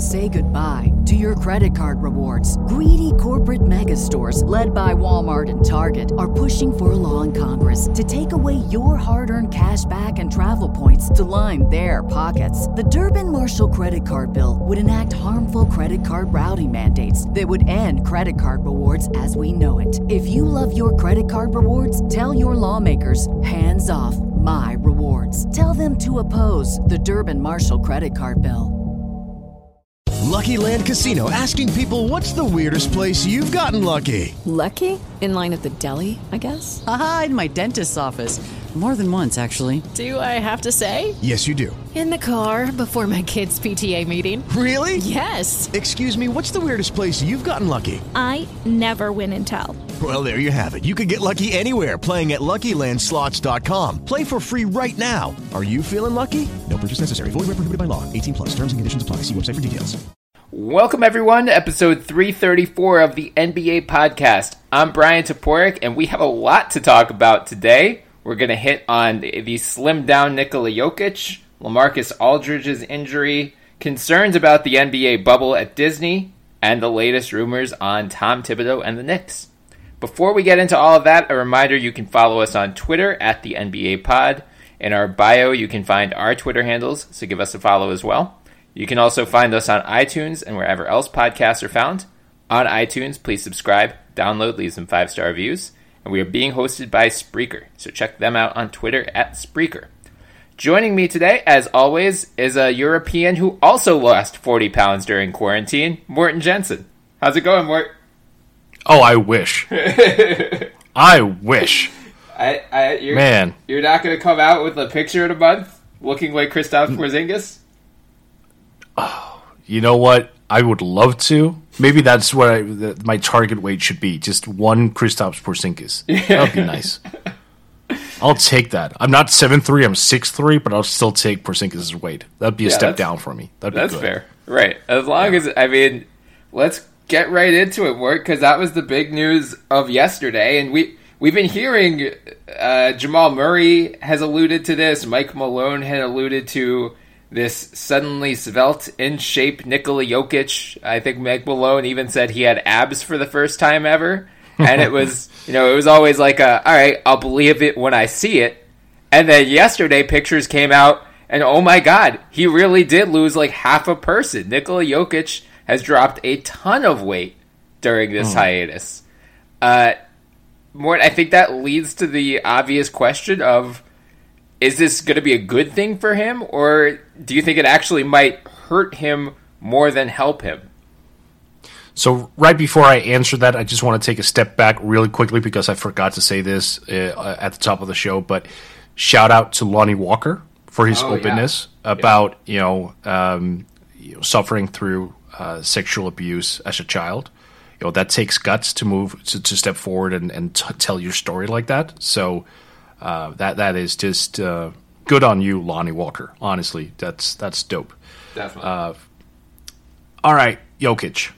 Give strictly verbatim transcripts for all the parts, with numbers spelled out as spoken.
Say goodbye to your credit card rewards. Greedy corporate mega stores, led by Walmart and Target, are pushing for a law in Congress to take away your hard-earned cash back and travel points to line their pockets. The Durbin-Marshall credit card bill would enact harmful credit card routing mandates that would end credit card rewards as we know it. If you love your credit card rewards, tell your lawmakers, hands off my rewards. Tell them to oppose the Durbin-Marshall credit card bill. Lucky Land Casino, asking people, what's the weirdest place you've gotten lucky? Lucky? In line at the deli, I guess? Aha, in my dentist's office. More than once, actually. Do I have to say? Yes, you do. In the car before my kids' P T A meeting. Really? Yes. Excuse me, what's the weirdest place you've gotten lucky? I never win and tell. Well, there you have it. You can get lucky anywhere, playing at Lucky Land Slots dot com. Play for free right now. Are you feeling lucky? No purchase necessary. Void where prohibited by law. eighteen plus. Terms and conditions apply. See website for details. Welcome, everyone, to episode three thirty-four of the N B A podcast. I'm Brian Toporek, and we have a lot to talk about today. We're going to hit on the, the slimmed-down Nikola Jokic, LaMarcus Aldridge's injury, concerns about the N B A bubble at Disney, and the latest rumors on Tom Thibodeau and the Knicks. Before we get into all of that, a reminder you can follow us on Twitter at the N B A Pod. In our bio, you can find our Twitter handles, so give us a follow as well. You can also find us on iTunes and wherever else podcasts are found. On iTunes, please subscribe, download, leave some five-star reviews. And we are being hosted by Spreaker, so check them out on Twitter at Spreaker. Joining me today, as always, is a European who also lost forty pounds during quarantine, Morten Jensen. How's it going, Mort? Oh, I wish. I wish. I, I, you're, Man. You're not going to come out with a picture in a month looking like Kristaps Porzingis? Oh, you know what? I would love to. Maybe that's what I, the, my target weight should be. Just one Kristaps Porzingis. That would be nice. I'll take that. I'm not seven three, I'm six three, but I'll still take Porzingis' weight. That'd be a yeah, step down for me. That'd be that's good. Fair. Right. As long yeah. as, I mean, let's get right into it, Mort, because that was the big news of yesterday. And we, we've been hearing uh, Jamal Murray has alluded to this. Mike Malone had alluded to this suddenly svelte, in-shape Nikola Jokic. I think Mike Malone even said he had abs for the first time ever. And it was, you know, it was always like, a, all right, I'll believe it when I see it. And then yesterday, pictures came out, and oh my God, he really did lose like half a person. Nikola Jokic has dropped a ton of weight during this mm. hiatus. Uh, Mort, I think that leads to the obvious question of, is this going to be a good thing for him, or do you think it actually might hurt him more than help him? So right before I answer that, I just want to take a step back really quickly because I forgot to say this uh, at the top of the show, but shout out to Lonnie Walker for his oh, openness yeah. about yeah. you know um, you know, suffering through uh, sexual abuse as a child. You know, that takes guts to move to, to step forward and, and t- tell your story like that. So uh, that that is just uh, good on you, Lonnie Walker. Honestly, that's that's dope. Definitely. Uh, all right, Jokic.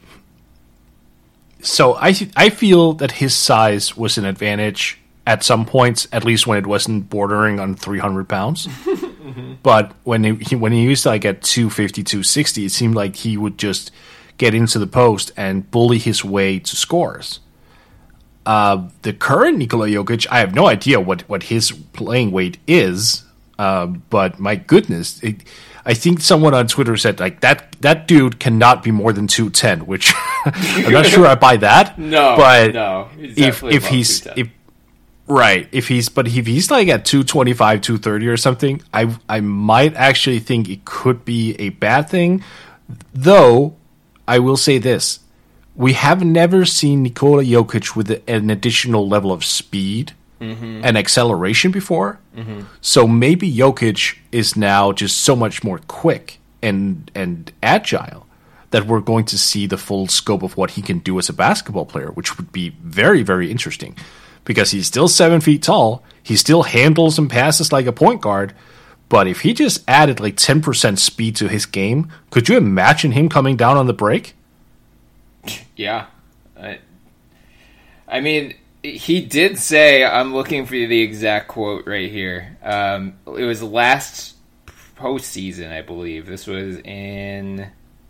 So I th- I feel that his size was an advantage at some points, at least when it wasn't bordering on three hundred pounds. mm-hmm. But when he, when he used to like at two fifty, two sixty, it seemed like he would just get into the post and bully his way to scores. Uh, the current Nikola Jokic, I have no idea what, what his playing weight is, uh, but my goodness, it, I think someone on Twitter said like that that dude cannot be more than two ten, which I'm not sure I buy that. No, but no, if if he's if, right, if he's but if he's like at two twenty-five, two thirty or something, I I might actually think it could be a bad thing. Though I will say this. We have never seen Nikola Jokic with an additional level of speed mm-hmm. and acceleration before. Mm-hmm. So maybe Jokic is now just so much more quick and and agile that we're going to see the full scope of what he can do as a basketball player, which would be very, very interesting. Because he's still seven feet tall, he still handles and passes like a point guard, but if he just added like ten percent speed to his game, could you imagine him coming down on the break? Yeah. I, I mean, he did say, I'm looking for the exact quote right here. Um, it was last postseason, I believe. This was in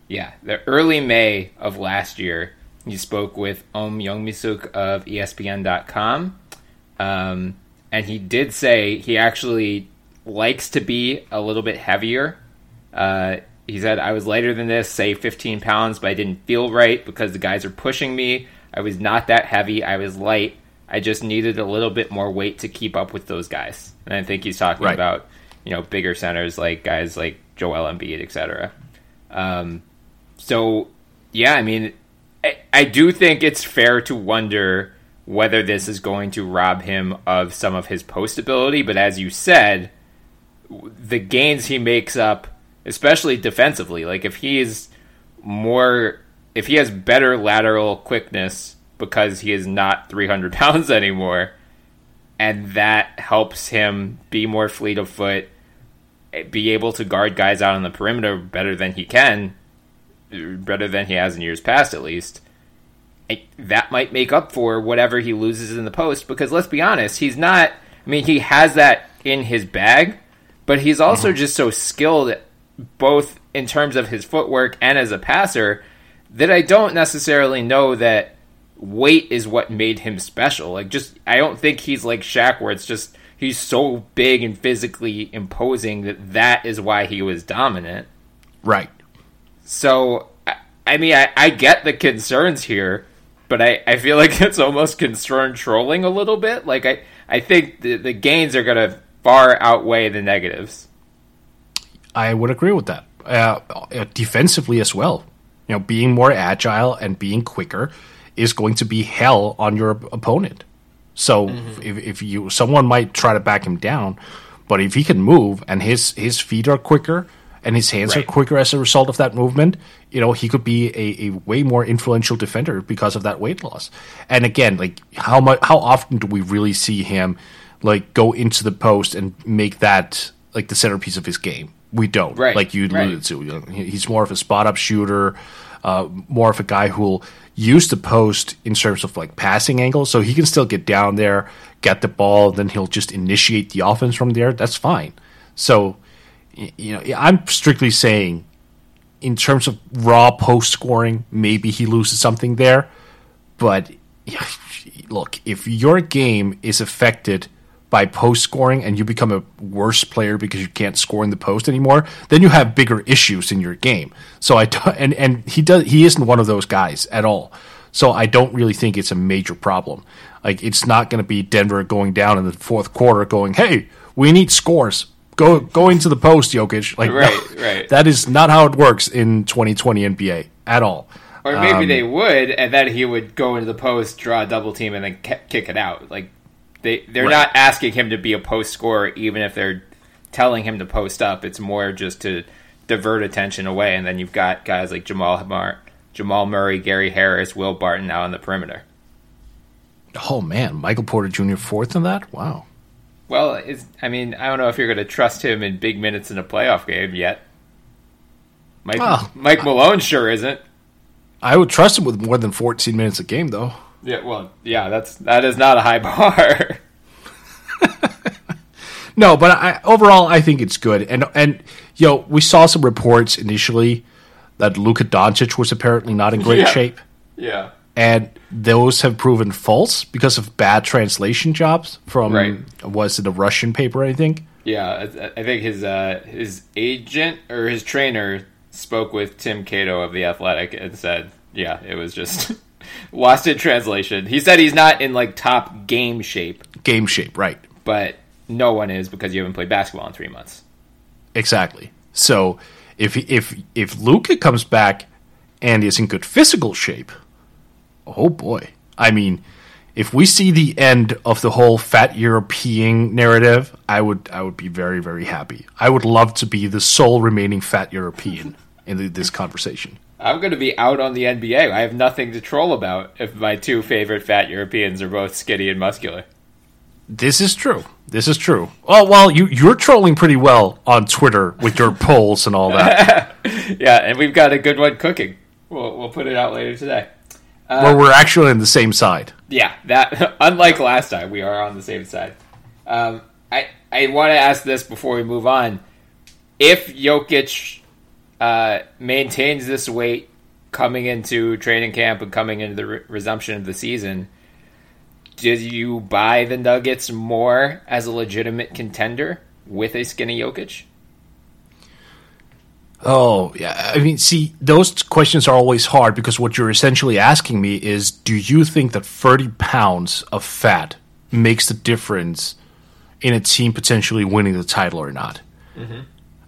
Yeah, the early May of last year, he spoke with Om Youngmisuk of E S P N dot com, um, and he did say he actually likes to be a little bit heavier. Uh, he said, I was lighter than this, say fifteen pounds, but I didn't feel right because the guys are pushing me. I was not that heavy. I was light. I just needed a little bit more weight to keep up with those guys. And I think he's talking right. about, you know, bigger centers like guys like Joel Embiid, et cetera. Um, so, yeah, I mean, I, I do think it's fair to wonder whether this is going to rob him of some of his post ability. But as you said, the gains he makes up, especially defensively, like if he is more, if he has better lateral quickness because he is not three hundred pounds anymore, and that helps him be more fleet of foot, be able to guard guys out on the perimeter better than he can, better than he has in years past at least, that might make up for whatever he loses in the post, because let's be honest, he's not, I mean, he has that in his bag, but he's also mm-hmm. just so skilled both in terms of his footwork and as a passer that I don't necessarily know that weight is what made him special. Like, just, I don't think he's like Shaq where it's just, he's so big and physically imposing that that is why he was dominant. Right. So, I, I mean, I, I get the concerns here, but I, I feel like it's almost concern trolling a little bit. Like, I, I think the, the gains are going to far outweigh the negatives. I would agree with that. Uh, defensively as well. You know, being more agile and being quicker is going to be hell on your opponent. So mm-hmm. if, if you someone might try to back him down, but if he can move and his, his feet are quicker and his hands right. are quicker as a result of that movement, you know, he could be a, a way more influential defender because of that weight loss. And again, like how much, how often do we really see him like go into the post and make that like the centerpiece of his game? We don't, right. like you alluded right. to. You know, he's more of a spot-up shooter, uh, more of a guy who'll use the post in terms of like passing angles, so he can still get down there, get the ball, then he'll just initiate the offense from there. That's fine. So, you know, I'm strictly saying, in terms of raw post scoring, maybe he loses something there. But look, if your game is affected by post scoring and you become a worse player because you can't score in the post anymore, then you have bigger issues in your game. So I and and he does he isn't one of those guys at all. So I don't really think it's a major problem. Like, it's not going to be Denver going down in the fourth quarter going, "Hey, we need scores. Go go into the post, Jokic." Like, right, no, right. That is not how it works in twenty twenty N B A at all. Or maybe um, they would, and then he would go into the post, draw a double team, and then kick it out. Like, They, they're right. not asking him to be a post scorer, even if they're telling him to post up. It's more just to divert attention away, and then you've got guys like Jamal Mar- Jamal Murray, Gary Harris, Will Barton out on the perimeter. Oh, man. Michael Porter Junior fourth in that? Wow. Well, it's, I mean, I don't know if you're going to trust him in big minutes in a playoff game yet. Mike, well, Mike Malone sure isn't. I would trust him with more than fourteen minutes a game, though. Yeah, well, yeah, that's that is not a high bar. No, but I, overall, I think it's good. And and you know, we saw some reports initially that Luka Doncic was apparently not in great yeah. shape. Yeah, and those have proven false because of bad translation jobs from right. was it a Russian paper? I think. Yeah, I think his uh, his agent or his trainer spoke with Tim Cato of The Athletic and said, "Yeah, it was just." Lost in translation. He said he's not in like top game shape. Game shape, right. But no one is because you haven't played basketball in three months. Exactly. So if if if Luka comes back and is in good physical shape, oh boy. I mean, if we see the end of the whole fat European narrative, I would I would be very, very happy. I would love to be the sole remaining fat European in this conversation. I'm going to be out on the N B A. I have nothing to troll about if my two favorite fat Europeans are both skinny and muscular. This is true. This is true. Oh, well, you, you're trolling pretty well on Twitter with your polls and all that. Yeah, and we've got a good one cooking. We'll, we'll put it out later today. Uh, Where we're actually on the same side. Yeah, that unlike last time, we are on the same side. Um, I, I want to ask this before we move on. If Jokic uh, maintains this weight coming into training camp and coming into the re- resumption of the season, did you buy the Nuggets more as a legitimate contender with a skinny Jokic? Oh, yeah. I mean, see, those questions are always hard because what you're essentially asking me is, do you think that thirty pounds of fat makes the difference in a team potentially winning the title or not? Mm-hmm.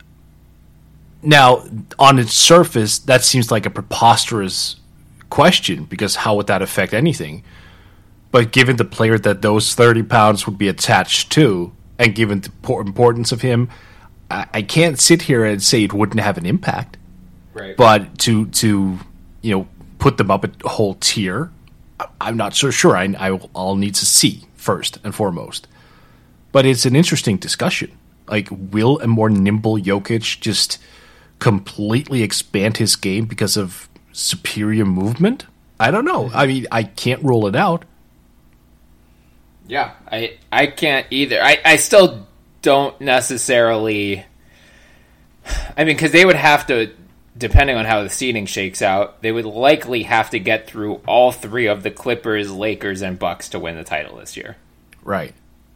Now, on its surface, that seems like a preposterous question because how would that affect anything? But given the player that those thirty pounds would be attached to, and given the importance of him, I can't sit here and say it wouldn't have an impact. Right. But to to you know put them up a whole tier, I'm not so sure. I, I I'll need to see first and foremost. But it's an interesting discussion. Like, will a more nimble Jokic just completely expand his game because of superior movement? I don't know. I mean, I can't rule it out. Yeah, I I can't either. I, I still don't necessarily... I mean, because they would have to, depending on how the seeding shakes out, they would likely have to get through all three of the Clippers, Lakers, and Bucks to win the title this year. Right.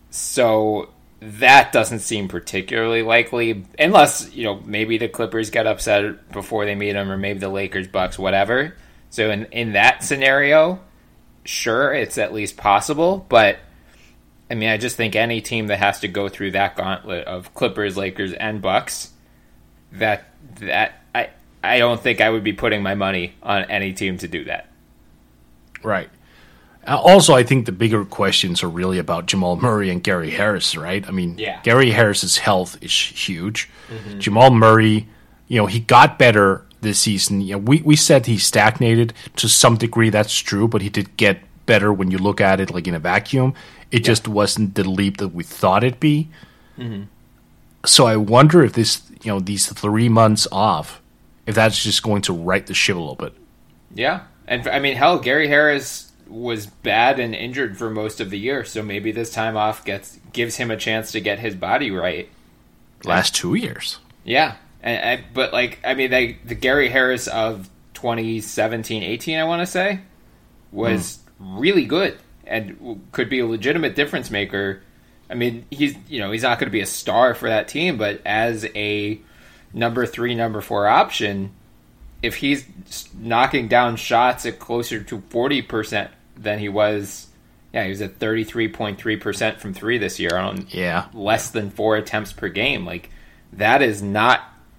So that doesn't seem particularly likely, unless, you know, maybe the Clippers get upset before they meet them, or maybe the Lakers, Bucks, whatever. So in, in that scenario, sure, it's at least possible, but I mean, I just think any team that has to go through that gauntlet of Clippers, Lakers, and Bucks, that that I I don't think I would be putting my money on any team to do that. Right. Uh, also, I think the bigger questions are really about Jamal Murray and Gary Harris, right? I mean, yeah. Gary Harris's health is huge. Mm-hmm. Jamal Murray, you know, he got better this season. You know, we, we said he stagnated to some degree. That's true, but he did get better when you look at it like in a vacuum. It yeah. just wasn't the leap that we thought it'd be. Mm-hmm. So I wonder if this, you know, these three months off, if that's just going to right the ship a little bit. Yeah. And I mean, hell, Gary Harris was bad and injured for most of the year, so maybe this time off gets gives him a chance to get his body right. Last two years. Yeah. And, I, but, like, I mean, they, the Gary Harris of twenty seventeen eighteen, I want to say, was mm. really good and could be a legitimate difference maker. I mean, he's you know he's not going to be a star for that team, but as a number three, number four option, if he's knocking down shots at closer to forty percent than he was, yeah, he was at thirty-three point three percent from three this year on yeah. less than four attempts per game. Like, that is not,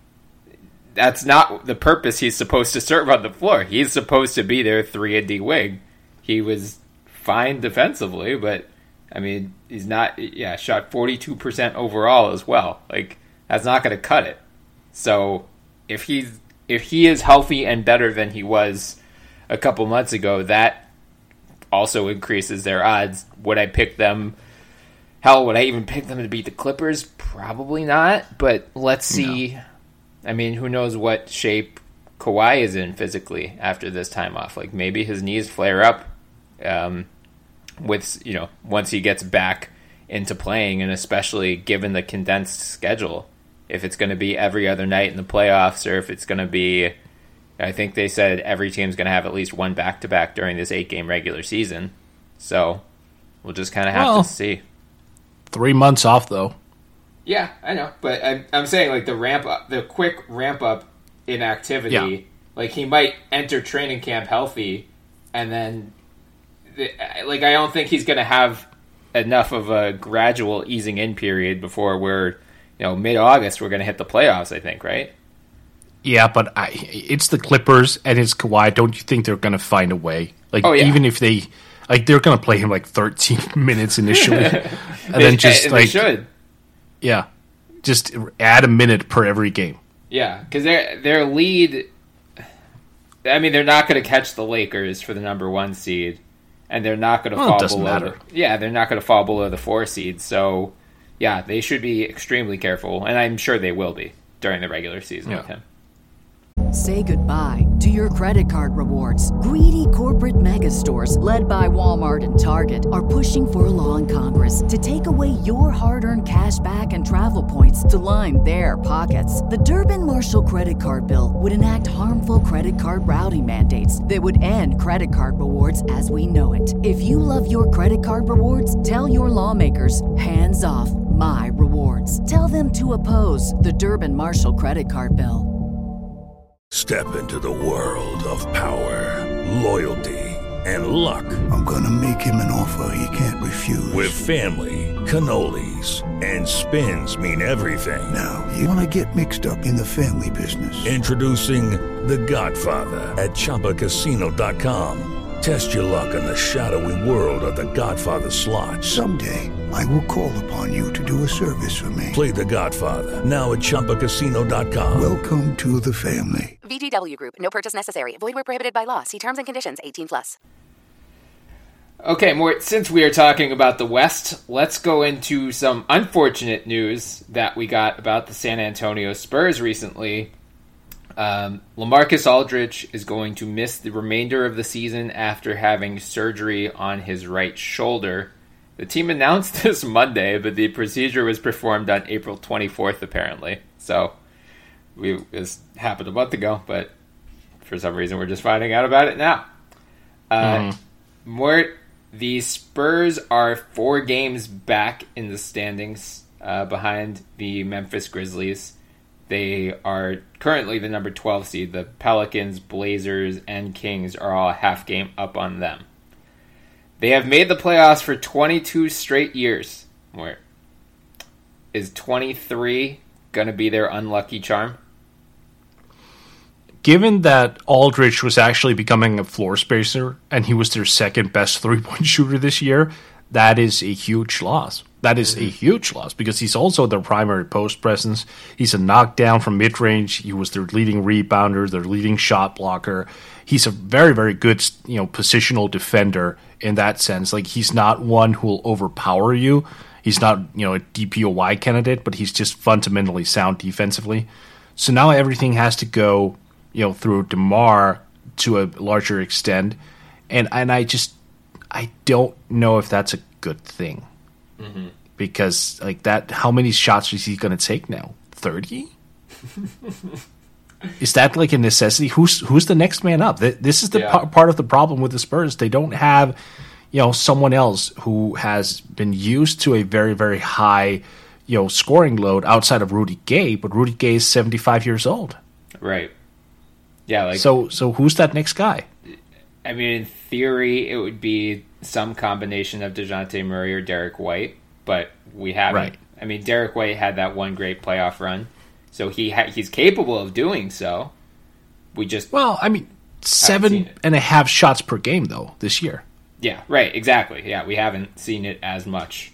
that's not the purpose he's supposed to serve on the floor. He's supposed to be their three and D wing. He was fine defensively, but I mean, he's not, yeah, shot forty-two percent overall as well. Like, that's not going to cut it. So if he's, if he is healthy and better than he was a couple months ago, that also increases their odds. Would I pick them? Hell, would I even pick them to beat the Clippers? Probably not, but let's see. No. I mean, who knows what shape Kawhi is in physically after this time off. Like, maybe his knees flare up um, with, you know, once he gets back into playing, and especially given the condensed schedule. If it's going to be every other night in the playoffs, or if it's going to be, I think they said every team's going to have at least one back-to-back during this eight-game regular season. So we'll just kind of have well, to see. Three months off, though. Yeah, I know. But I'm, I'm saying, like, the ramp up, the quick ramp-up in activity, yeah. like, he might enter training camp healthy, and then, like, I don't think he's going to have enough of a gradual easing in period before we're, you know, mid-August, we're going to hit the playoffs, I think, right? Yeah, but I, it's the Clippers and it's Kawhi. Don't you think they're going to find a way? Like, oh, yeah. even if they, like, they're going to play him like thirteen minutes initially, and they, then just and like, they should. Yeah, just add a minute per every game. Yeah, because their their lead. I mean, they're not going to catch the Lakers for the number one seed, and they're not going to well, fall it doesn't below. matter. The, yeah, they're not going to fall below the four seed. So, yeah, they should be extremely careful, and I'm sure they will be during the regular season yeah. with him. Say goodbye to your credit card rewards. Greedy corporate mega stores, led by Walmart and Target, are pushing for a law in Congress to take away your hard-earned cash back and travel points to line their pockets. The Durbin-Marshall credit card bill would enact harmful credit card routing mandates that would end credit card rewards as we know it. If you love your credit card rewards, tell your lawmakers, hands off my rewards. Tell them to oppose the Durbin-Marshall credit card bill. Step into the world of power, loyalty, and luck. I'm gonna make him an offer he can't refuse. With family, cannolis, and spins mean everything. Now, you wanna get mixed up in the family business. Introducing The Godfather at Chumba Casino dot com. Test your luck in the shadowy world of The Godfather slot. Someday, I will call upon you to do a service for me. Play The Godfather, now at Chumba Casino dot com. Welcome to the family. V G W Group. No purchase necessary. Void where prohibited by law. See terms and conditions. eighteen plus. Okay, Mort, since we are talking about the West, let's go into some unfortunate news that we got about the San Antonio Spurs recently. Um, LaMarcus Aldridge is going to miss the remainder of the season after having surgery on his right shoulder. The team announced this Monday, but the procedure was performed on April twenty-fourth, apparently. So, we this happened a month ago, but for some reason we're just finding out about it now. Uh, mm. Mort, the Spurs are four games back in the standings uh, behind the Memphis Grizzlies. They are currently the number twelve seed. The Pelicans, Blazers, and Kings are all a half game up on them. They have made the playoffs for twenty-two straight years. Where is twenty-three going to be their unlucky charm? Given that Aldridge was actually becoming a floor spacer and he was their second best three-point shooter this year, that is a huge loss. That is mm-hmm. a huge loss because he's also their primary post presence. He's a knockdown from mid-range. He was their leading rebounder, their leading shot blocker. He's a very, very good, you know, positional defender in that sense. Like, he's not one who will overpower you. He's not, you know, a D P O Y candidate, but he's just fundamentally sound defensively. So now everything has to go, you know, through DeMar to a larger extent. And and I just, I don't know if that's a good thing. Mm-hmm. Because, like, that, how many shots is he going to take now? thirty? Is that, like, a necessity? Who's who's the next man up? This is the yeah. p- part of the problem with the Spurs. They don't have, you know, someone else who has been used to a very, very high, you know, scoring load outside of Rudy Gay, but Rudy Gay is seventy-five years old. Right. Yeah, like... So, so who's that next guy? I mean, in theory, it would be some combination of DeJounte Murray or Derek White, but we haven't. Right. I mean, Derek White had that one great playoff run, so he ha- he's capable of doing so. We just well, I mean, seven and a half shots per game though this year. Yeah, right, exactly. Yeah, we haven't seen it as much.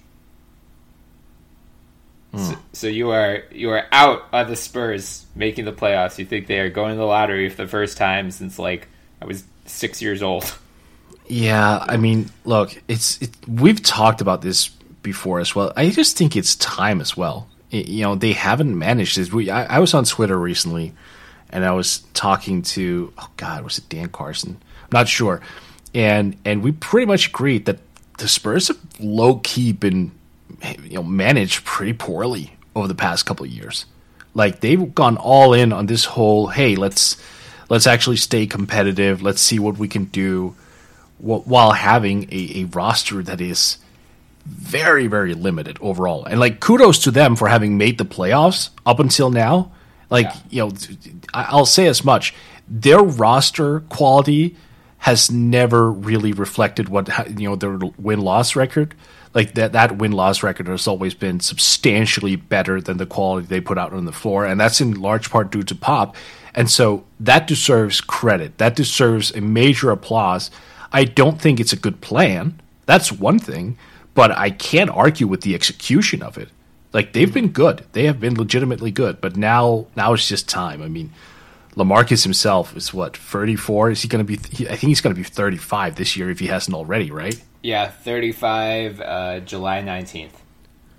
Mm. So, so you are you are out of the Spurs making the playoffs. You think they are going to the lottery for the first time since like I was six years old. Yeah, I mean, look, it's it, we've talked about this before as well. I just think it's time as well. It, you know, they haven't managed this. We, I, I was on Twitter recently, and I was talking to, oh God, was it Dan Carson? I'm not sure. And and we pretty much agreed that the Spurs have low key been, you know, managed pretty poorly over the past couple of years. Like, they've gone all in on this whole, hey, let's let's actually stay competitive. Let's see what we can do, while having a, a roster that is very, very limited overall. And, like, kudos to them for having made the playoffs up until now. Like, yeah. you know, I'll say as much. Their roster quality has never really reflected what, you know, their win-loss record. Like, that, that win-loss record has always been substantially better than the quality they put out on the floor. And that's in large part due to Pop. And so that deserves credit. That deserves a major applause. I don't think it's a good plan. That's one thing, but I can't argue with the execution of it. Like, they've been good. They have been legitimately good, but now now it's just time. I mean, LaMarcus himself is, what, thirty-four? Is he going to be he, I think he's going to be thirty-five this year if he hasn't already, right? Yeah, thirty-five, uh, July nineteenth.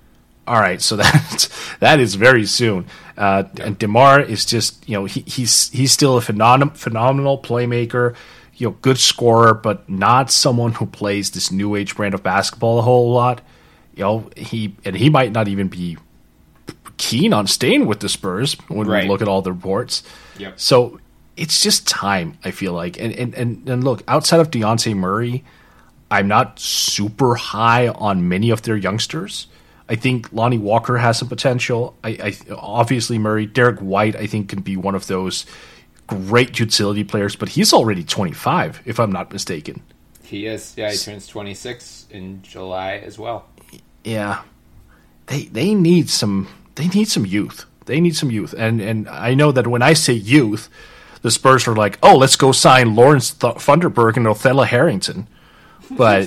All right, so that that is very soon. Uh, yeah. And DeMar is just, you know, he, he's he's still a phenom- phenomenal playmaker, you know, good scorer, but not someone who plays this new age brand of basketball a whole lot. You know, he and he might not even be keen on staying with the Spurs when right. we look at all the reports. Yep. So it's just time, I feel like. And and and, and look, outside of Dejounte Murray, I'm not super high on many of their youngsters. I think Lonnie Walker has some potential. I, I obviously Murray, Derek White, I think can be one of those great utility players, but he's already twenty-five, if I'm not mistaken. He is. Yeah, he turns twenty-six in July as well. Yeah, they they need some they need some youth. They need some youth, and and I know that when I say youth, the Spurs are like, oh, let's go sign Lawrence Th- Thunderberg and Othello Harrington, but.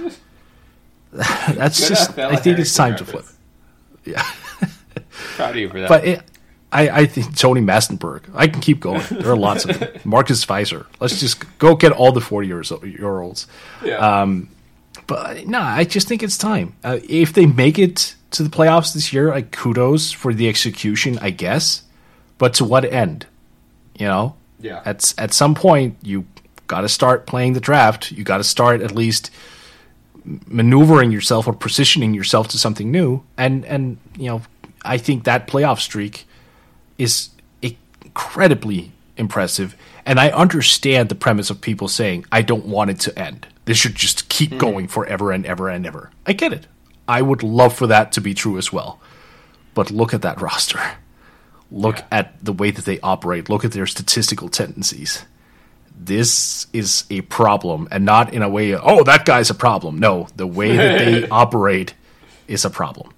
That's Good just. I think it's time reference. to flip. Yeah, proud of you for that. But it, I, I think Tony Massenberg. I can keep going. There are lots of them. Marcus Fizer. Let's just go get all the forty years year olds. Yeah. Um, but no, I just think it's time. Uh, if they make it to the playoffs this year, like kudos for the execution, I guess. But to what end? You know. Yeah. At at some point, you got to start playing the draft. You got to start at least maneuvering yourself or positioning yourself to something new, and and you know, I think that playoff streak is incredibly impressive, and I understand the premise of people saying I don't want it to end. This should just keep mm. going forever and ever and ever. I get it. I would love for that to be true as well, but look at that roster. Look yeah. at the way that they operate. Look at their statistical tendencies. This is a problem, and not in a way, oh, that guy's a problem. No, the way that they operate is a problem.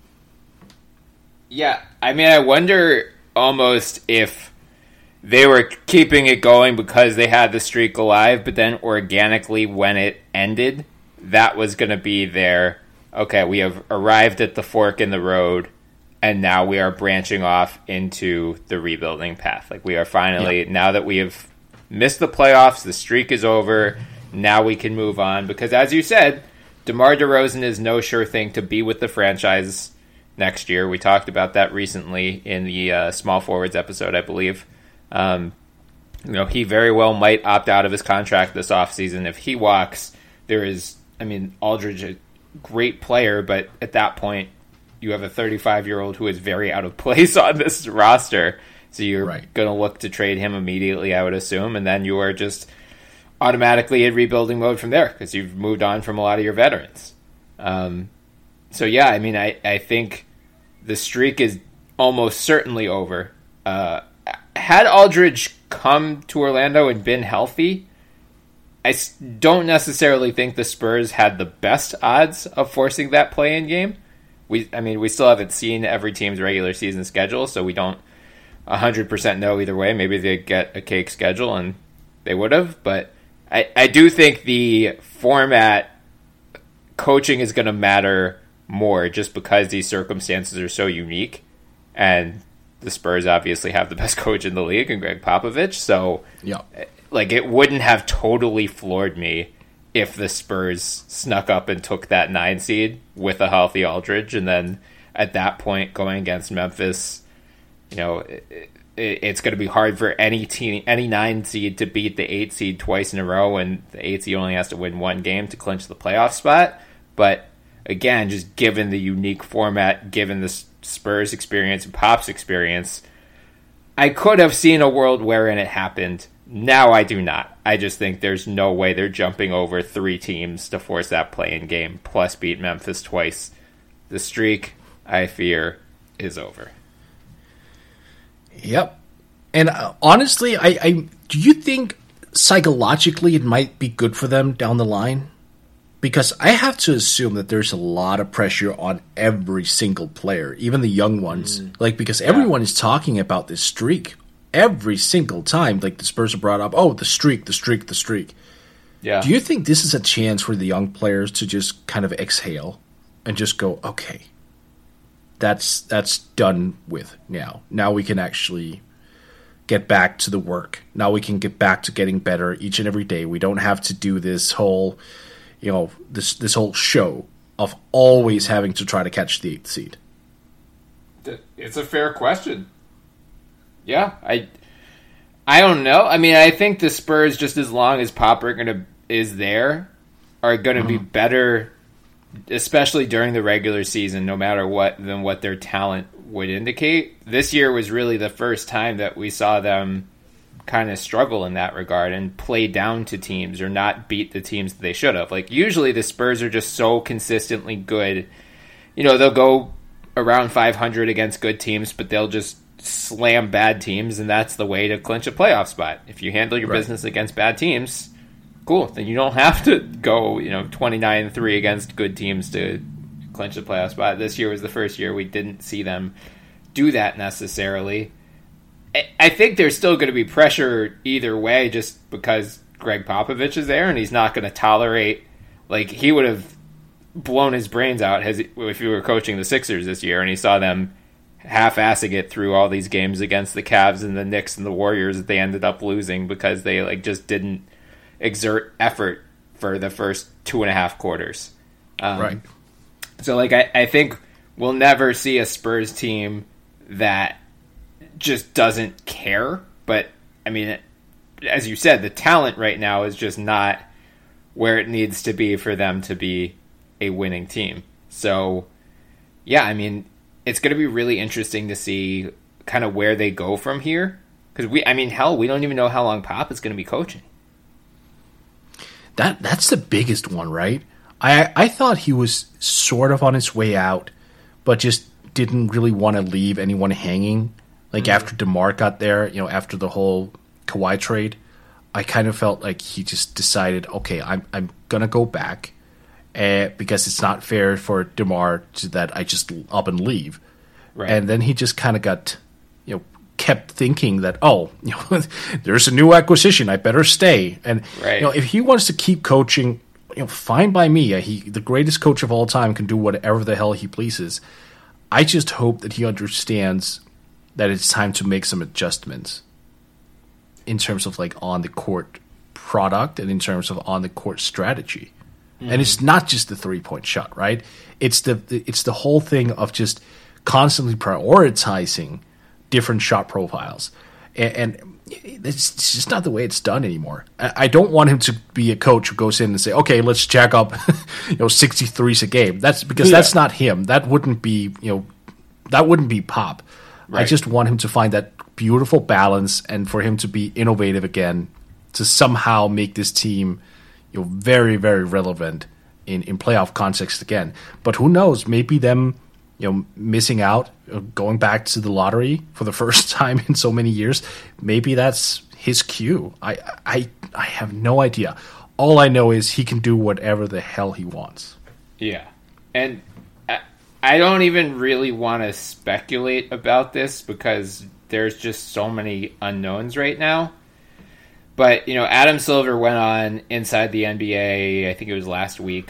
Yeah, I mean, I wonder almost if they were keeping it going because they had the streak alive, but then organically when it ended, that was going to be their, okay, we have arrived at the fork in the road, and now we are branching off into the rebuilding path. Like, we are finally, yeah. now that we have missed the playoffs, the streak is over, now we can move on. Because as you said, DeMar DeRozan is no sure thing to be with the franchise next year. We talked about that recently in the uh, Small Forwards episode, I believe. Um, you know, he very well might opt out of his contract this offseason. If he walks, there is, I mean, Aldridge, a great player, but at that point, you have a thirty-five-year-old who is very out of place on this roster. So you're right. going to look to trade him immediately, I would assume, and then you are just automatically in rebuilding mode from there because you've moved on from a lot of your veterans. Um, so, yeah, I mean, I, I think the streak is almost certainly over. Uh, had Aldridge come to Orlando and been healthy, I don't necessarily think the Spurs had the best odds of forcing that play-in game. We, I mean, we still haven't seen every team's regular season schedule, so we don't one hundred percent know either way. Maybe they get a cake schedule, and they would have. But I, I do think the format coaching is going to matter more just because these circumstances are so unique. And the Spurs obviously have the best coach in the league in Greg Popovich. So, yeah. like, it wouldn't have totally floored me if the Spurs snuck up and took that nine seed with a healthy Aldridge. And then at that point, going against Memphis, you know, it, it, it's going to be hard for any team, any nine seed to beat the eight seed twice in a row, and the eight seed only has to win one game to clinch the playoff spot. But again, just given the unique format, given the Spurs experience and Pop's experience, I could have seen a world wherein it happened. Now I do not. I just think there's no way they're jumping over three teams to force that play-in game, plus beat Memphis twice. The streak, I fear, is over. Yep. And uh, honestly, I, I do you think psychologically it might be good for them down the line? Because I have to assume that there's a lot of pressure on every single player, even the young ones. Mm. Like, because yeah. everyone is talking about this streak every single time. Like, the Spurs are brought up, oh, the streak, the streak, the streak. Yeah. Do you think this is a chance for the young players to just kind of exhale and just go, okay, that's that's done with now. Now we can actually get back to the work. Now we can get back to getting better each and every day. We don't have to do this whole, you know, this this whole show of always having to try to catch the eighth seed. It's a fair question. Yeah, I I don't know. I mean, I think the Spurs, just as long as Pop are gonna is there, are going to mm-hmm. be better, especially during the regular season, no matter what, than what their talent would indicate. This year was really the first time that we saw them kind of struggle in that regard and play down to teams or not beat the teams that they should have. Like, usually the Spurs are just so consistently good. You know, they'll go around five hundred against good teams, but they'll just slam bad teams, and that's the way to clinch a playoff spot. If you handle your right. business against bad teams, cool. Then you don't have to go, you know, twenty-nine and three against good teams to clinch a playoff spot. This year was the first year we didn't see them do that necessarily. I think there's still going to be pressure either way, just because Greg Popovich is there, and he's not going to tolerate, like, he would have blown his brains out as if he were coaching the Sixers this year and he saw them half-assing it through all these games against the Cavs and the Knicks and the Warriors that they ended up losing because they like just didn't exert effort for the first two and a half quarters. Um, right. So, like, I, I think we'll never see a Spurs team that just doesn't care. But, I mean, as you said, the talent right now is just not where it needs to be for them to be a winning team. So, yeah, I mean, it's going to be really interesting to see kind of where they go from here. Because, we, I mean, hell, we don't even know how long Pop is going to be coaching. That That's the biggest one, right? I I thought he was sort of on his way out, but just didn't really want to leave anyone hanging. Like, mm-hmm. after DeMar got there, you know, after the whole Kawhi trade, I kind of felt like he just decided, okay, I'm I'm going to go back. Uh, because it's not fair for DeMar to that I just up and leave. Right. And then he just kind of got, you know, kept thinking that, oh, you know, there's a new acquisition, I better stay. And right. you know, if he wants to keep coaching, you know, fine by me. He, the greatest coach of all time, can do whatever the hell he pleases. I just hope that he understands that it's time to make some adjustments in terms of like on the court product and in terms of on the court strategy. And it's not just the three-point shot, right? It's the it's the whole thing of just constantly prioritizing different shot profiles, and, and it's just not the way it's done anymore. I don't want him to be a coach who goes in and say, "Okay, let's jack up, you know, sixty-threes a game." That's because yeah. that's not him. That wouldn't be, you know, that wouldn't be Pop. Right. I just want him to find that beautiful balance and for him to be innovative again, to somehow make this team, you know, very, very relevant in, in playoff context again. But who knows? Maybe them, you know, missing out, uh, going back to the lottery for the first time in so many years. Maybe that's his cue. I, I, I have no idea. All I know is he can do whatever the hell he wants. Yeah, and I, I don't even really want to speculate about this because there's just so many unknowns right now. But, you know, Adam Silver went on Inside the N B A, I think it was last week,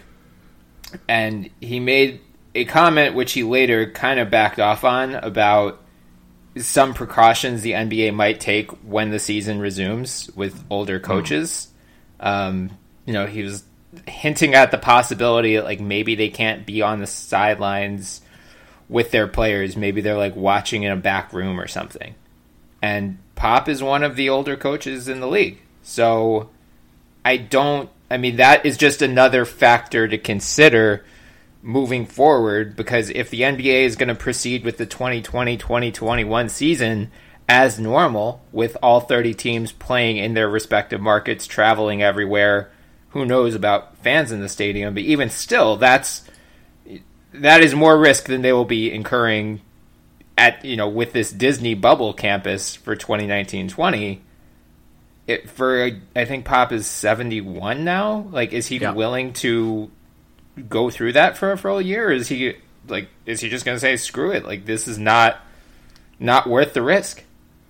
and he made a comment which he later kind of backed off on about some precautions the N B A might take when the season resumes with older coaches. Mm. Um, you know, he was hinting at the possibility that, like, maybe they can't be on the sidelines with their players. Maybe they're, like, watching in a back room or something. And Pop is one of the older coaches in the league. So I don't, I mean, that is just another factor to consider moving forward, because if the N B A is going to proceed with the twenty twenty twenty twenty-one season as normal, with all thirty teams playing in their respective markets, traveling everywhere, who knows about fans in the stadium, but even still, that's, that is more risk than they will be incurring at, you know, with this Disney bubble campus for twenty nineteen twenty. It, for, I think Pop is seventy-one now. Like, is he yeah. willing to go through that for a full year? Or is he, like, is he just going to say, screw it? Like, this is not, not worth the risk.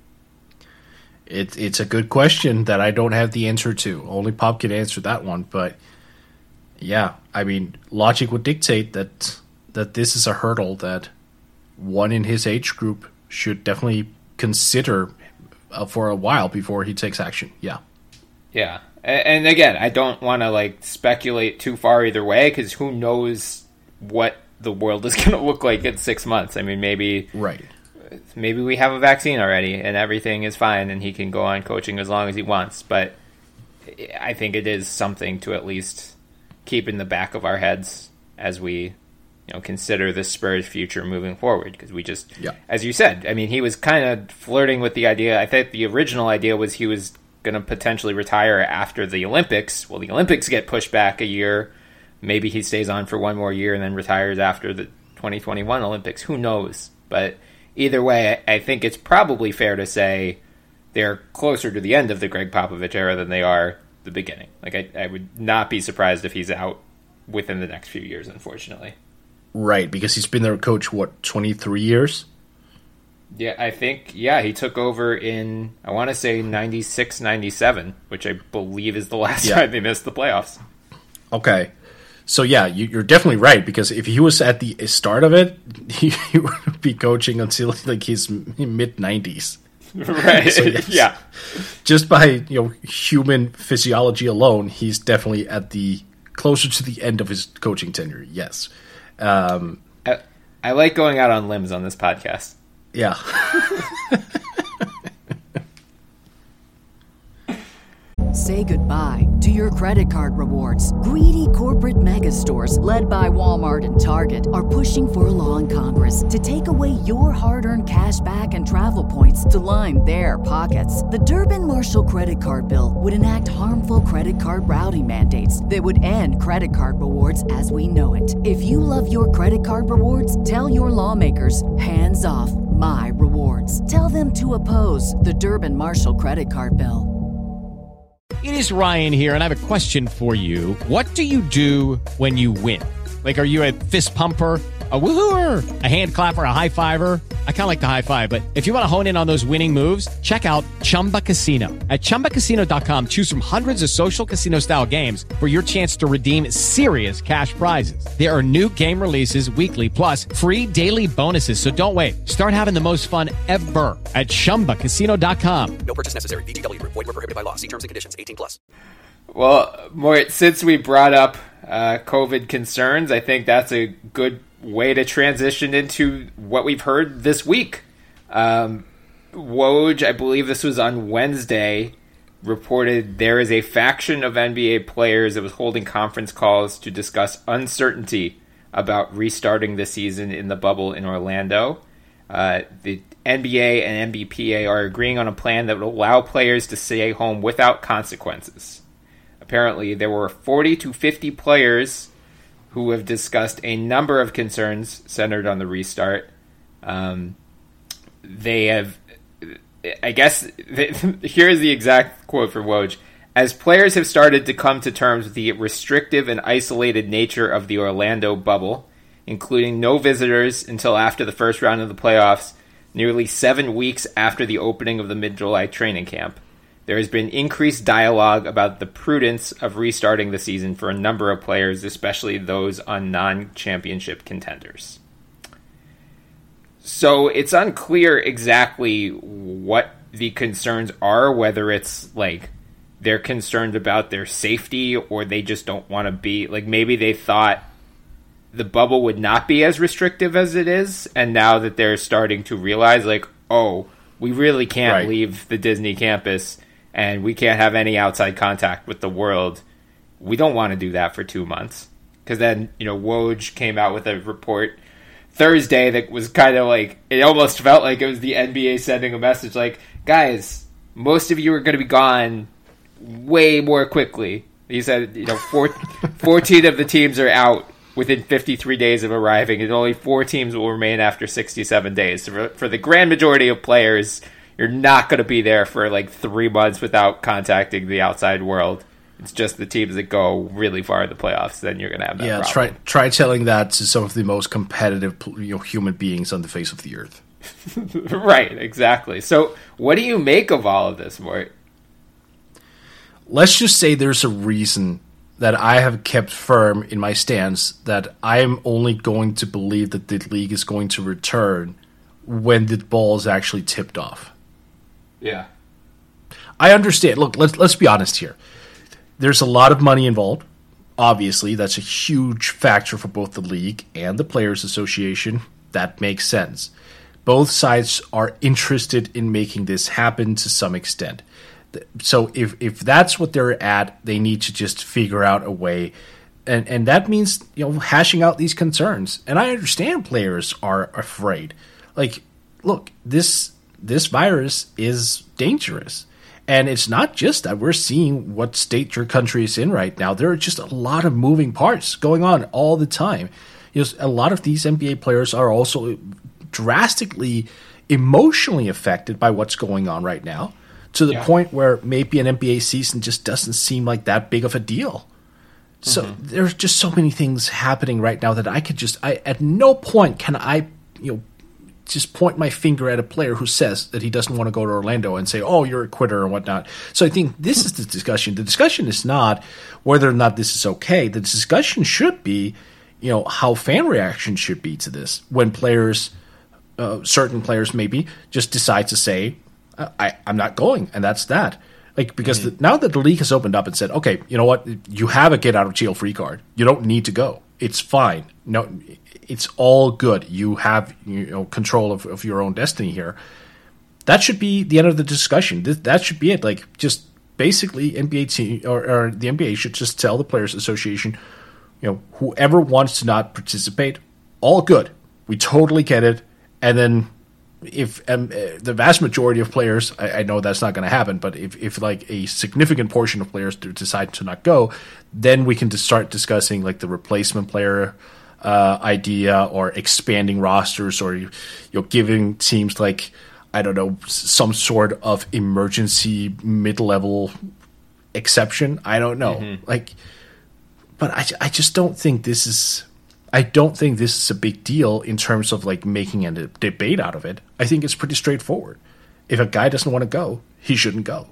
It, it's a good question that I don't have the answer to. Only Pop can answer that one. But, yeah, I mean, logic would dictate that that this is a hurdle that one in his age group should definitely consider uh, for a while before he takes action. Yeah. Yeah. And again, I don't want to like speculate too far either way, because who knows what the world is going to look like in six months. I mean, maybe right. Maybe we have a vaccine already and everything is fine and he can go on coaching as long as he wants. But I think it is something to at least keep in the back of our heads as we, you know, consider the Spurs' future moving forward. Because we just, yeah. as you said, I mean, he was kind of flirting with the idea. I think the original idea was he was going to potentially retire after the Olympics. Well, the Olympics get pushed back a year. Maybe he stays on for one more year and then retires after the twenty twenty-one Olympics. Who knows? But either way, I think it's probably fair to say they're closer to the end of the Greg Popovich era than they are the beginning. Like, I, I would not be surprised if he's out within the next few years, unfortunately. Right, because he's been their coach, what, twenty-three years? Yeah, I think, yeah, he took over in, I want to say ninety-six ninety-seven, which I believe is the last yeah. time they missed the playoffs. Okay. So, yeah, you, you're definitely right, because if he was at the start of it, he, he would be coaching until like his mid-nineties. Right, so, yes, yeah. Just by, you know, human physiology alone, he's definitely at the closer to the end of his coaching tenure, yes. Um, I, I like going out on limbs on this podcast. Yeah. Say goodbye to your credit card rewards. Greedy corporate mega stores, led by Walmart and Target, are pushing for a law in Congress to take away your hard-earned cash back and travel points to line their pockets. The Durbin-Marshall credit card bill would enact harmful credit card routing mandates that would end credit card rewards as we know it. If you love your credit card rewards, tell your lawmakers, hands off my rewards. Tell them to oppose the Durbin-Marshall credit card bill. It is Ryan here, and I have a question for you. What do you do when you win? Like, are you a fist pumper, a woohooer, a hand clapper, a high fiver? I kind of like the high five, but if you want to hone in on those winning moves, check out Chumba Casino. At chumba casino dot com, choose from hundreds of social casino-style games for your chance to redeem serious cash prizes. There are new game releases weekly, plus free daily bonuses, so don't wait. Start having the most fun ever at chumba casino dot com. No purchase necessary. V G W. Void where prohibited by law. See terms and conditions. eighteen plus. Well, Moritz, since we brought up uh, COVID concerns, I think that's a good way to transition into what we've heard this week. Um, Woj, I believe this was on Wednesday, reported there is a faction of N B A players that was holding conference calls to discuss uncertainty about restarting the season in the bubble in Orlando. Uh, the N B A and N B P A are agreeing on a plan that would allow players to stay home without consequences. Apparently, there were forty to fifty players who have discussed a number of concerns centered on the restart. Um, they have, I guess, they, here's the exact quote from Woj. As players have started to come to terms with the restrictive and isolated nature of the Orlando bubble, including no visitors until after the first round of the playoffs, nearly seven weeks after the opening of the mid-July training camp, there has been increased dialogue about the prudence of restarting the season for a number of players, especially those on non-championship contenders. So it's unclear exactly what the concerns are, whether it's like they're concerned about their safety or they just don't want to be, like maybe they thought the bubble would not be as restrictive as it is, and now that they're starting to realize like, oh, we really can't right. leave the Disney campus and we can't have any outside contact with the world. We don't want to do that for two months. Because then, you know, Woj came out with a report Thursday that was kind of like, it almost felt like it was the N B A sending a message like, guys, most of you are going to be gone way more quickly. He said, you know, four, fourteen of the teams are out within fifty-three days of arriving, and only four teams will remain after sixty-seven days. So for, for the grand majority of players, you're not going to be there for like three months without contacting the outside world. It's just the teams that go really far in the playoffs, then you're going to have that yeah, problem. try try telling that to some of the most competitive, you know, human beings on the face of the earth. Right, exactly. So what do you make of all of this, Mort? Let's just say there's a reason that I have kept firm in my stance that I am only going to believe that the league is going to return when the ball is actually tipped off. Yeah. I understand. Look, let's let's be honest here. There's a lot of money involved. obviously, that's a huge factor for both the league and the Players Association. That makes sense. Both sides are interested in making this happen to some extent. So if if that's what they're at, they need to just figure out a way. And and that means, you know, hashing out these concerns. And I understand players are afraid. Like, look, this this virus is dangerous. And it's not just that we're seeing what state your country is in right now. There are just a lot of moving parts going on all the time. You know, a lot of these N B A players are also drastically emotionally affected by what's going on right now, to the yeah. point where maybe an N B A season just doesn't seem like that big of a deal. So mm-hmm. there's just so many things happening right now that I could just, I at no point can I, you know, just point my finger at a player who says that he doesn't want to go to Orlando and say, oh, you're a quitter or whatnot. So I think this is the discussion. The discussion is not whether or not this is okay. The discussion should be, you know, how fan reaction should be to this when players, uh, certain players maybe, just decide to say, I, I'm not going, and that's that. Like, because mm-hmm. the, now that the league has opened up and said, okay, you know what, you have a get out of jail free card. You don't need to go. It's fine. No, it's all good. You have, you know, control of, of your own destiny here. That should be the end of the discussion. This, that should be it. Like, just basically, N B A team or, or the N B A should just tell the Players Association, you know, whoever wants to not participate, all good. We totally get it. And then, if um, uh, the vast majority of players, I, I know that's not going to happen, but if, if like a significant portion of players do decide to not go, then we can just start discussing like the replacement player uh, idea, or expanding rosters, or you know, giving teams like, I don't know, some sort of emergency mid-level exception. I don't know, mm-hmm. like, but I, I just don't think this is. I don't think this is a big deal in terms of like making a debate out of it. I think it's pretty straightforward. If a guy doesn't want to go, he shouldn't go.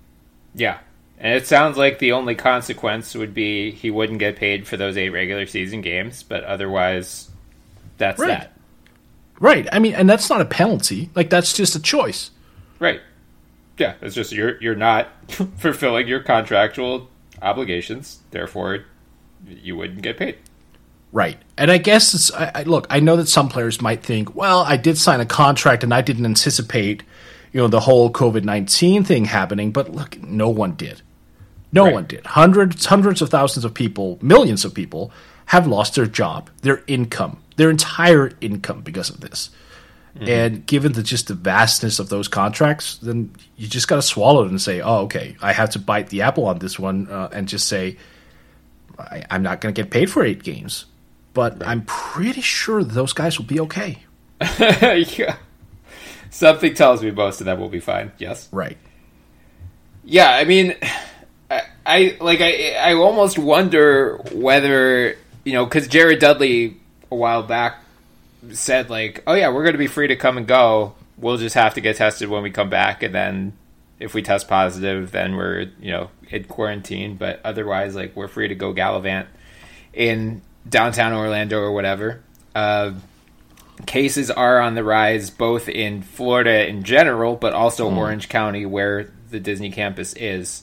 Yeah. And it sounds like the only consequence would be he wouldn't get paid for those eight regular season games, but otherwise that's right. that. Right. I mean, and that's not a penalty. Like, that's just a choice. Right. Yeah. It's just you're you're not fulfilling your contractual obligations, therefore you wouldn't get paid. Right. And I guess, it's, I, I, look, I know that some players might think, well, I did sign a contract and I didn't anticipate, you know, the whole covid nineteen thing happening. But look, no one did. No right. one did. Hundreds, hundreds of thousands of people, millions of people have lost their job, their income, their entire income because of this. Mm-hmm. And given the just the vastness of those contracts, then you just got to swallow it and say, oh, okay, I have to bite the apple on this one uh, and just say, I, I'm not going to get paid for eight games. But right. I'm pretty sure those guys will be okay. Yeah. Something tells me most of them will be fine. Yes. Right. Yeah, I mean, I, I like I I almost wonder whether, you know, because Jared Dudley a while back said like, oh yeah, we're going to be free to come and go. We'll just have to get tested when we come back, and then if we test positive, then we're, you know, in quarantine. But otherwise, like, we're free to go gallivant in downtown Orlando or whatever. Uh, cases are on the rise both in Florida in general, but also mm. Orange County, where the Disney campus is.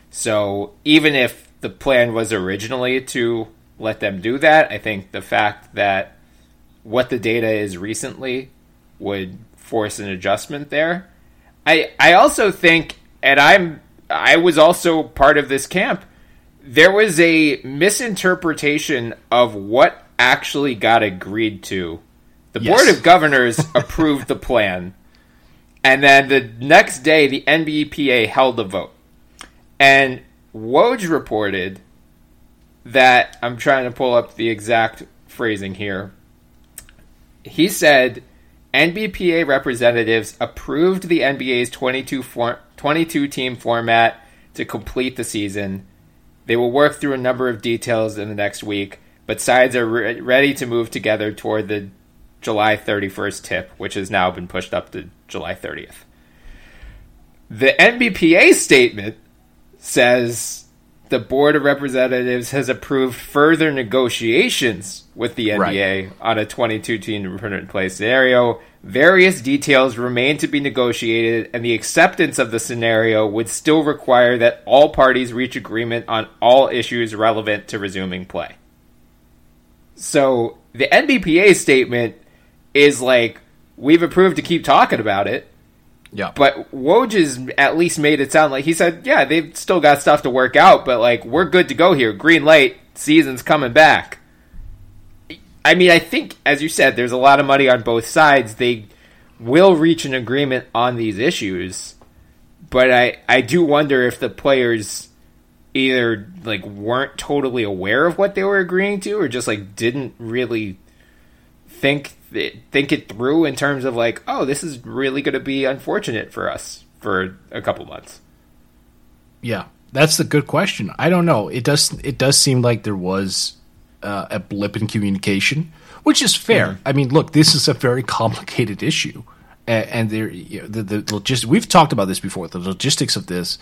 So even if the plan was originally to let them do that, I think the fact that what the data is recently would force an adjustment there. I I also think, and I'm I was also part of this camp, there was a misinterpretation of what actually got agreed to. The yes. Board of Governors approved the plan, and then the next day, the N B P A held a vote. And Woj reported that, I'm trying to pull up the exact phrasing here. He said, N B P A representatives approved the N B A's twenty-two, for, twenty-two team format to complete the season. They will work through a number of details in the next week, but sides are re- ready to move together toward the July thirty-first tip, which has now been pushed up to July thirtieth. The N B P A statement says the Board of Representatives has approved further negotiations with the N B A right. on a twenty-two team permanent play scenario Various details remain to be negotiated, and the acceptance of the scenario would still require that all parties reach agreement on all issues relevant to resuming play. So the N B P A statement is like, we've approved to keep talking about it. Yeah. But Woj has at least made it sound like, he said, yeah, they've still got stuff to work out, but like, we're good to go here. Green light, season's coming back. I mean, I think, as you said, there's a lot of money on both sides. They will reach an agreement on these issues, but I, I do wonder if the players either like weren't totally aware of what they were agreeing to, or just like didn't really think th- think it through in terms of like, oh, this is really going to be unfortunate for us for a couple months. Yeah, that's the good question. I don't know. It does it does seem like there was Uh, a blip in communication, which is fair. Mm-hmm. I mean, look, this is a very complicated issue, and, and there, you know, the, the logis- we've talked about this before. The logistics of this,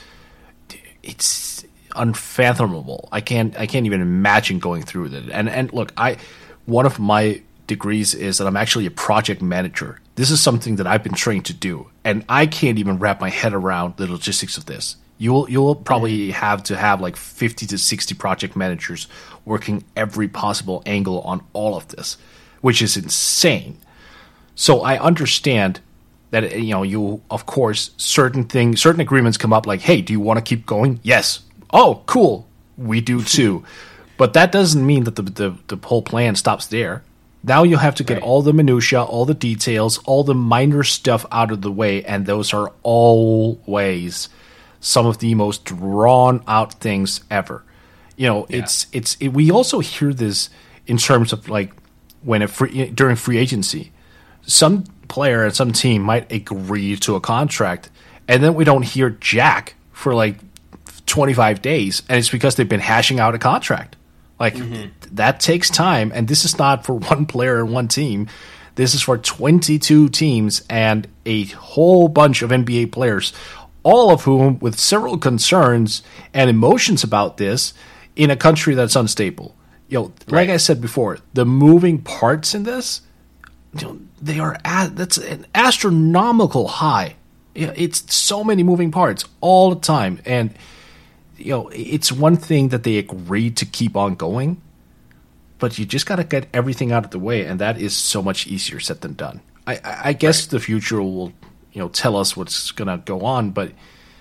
it's unfathomable. I can't, I can't even imagine going through it. And and look, I one of my degrees is that I'm actually a project manager. This is something that I've been trained to do, and I can't even wrap my head around the logistics of this. You'll you'll probably have to have like fifty to sixty project managers working every possible angle on all of this, which is insane. So I understand that, you know, you, of course, certain things, certain agreements come up like, hey, do you want to keep going? Yes. Oh, cool. We do too. But that doesn't mean that the, the, the whole plan stops there. Now you have to get right. all the minutia, all the details, all the minor stuff out of the way, and those are always some of the most drawn out things ever. You know, yeah. it's it's it, we also hear this in terms of like when a free, during free agency, some player and some team might agree to a contract, and then we don't hear jack for like twenty-five days, and it's because they've been hashing out a contract. Like mm-hmm. that takes time, and this is not for one player and one team. This is for twenty-two teams and a whole bunch of N B A players, all of whom with several concerns and emotions about this in a country that's unstable. You know, like right. I said before, the moving parts in this, you know, they are at, that's an astronomical high. You know, it's so many moving parts all the time, and you know, it's one thing that they agreed to keep on going, but you just got to get everything out of the way, and that is so much easier said than done. I, I, I guess right. the future will, you know, tell us what's going to go on, but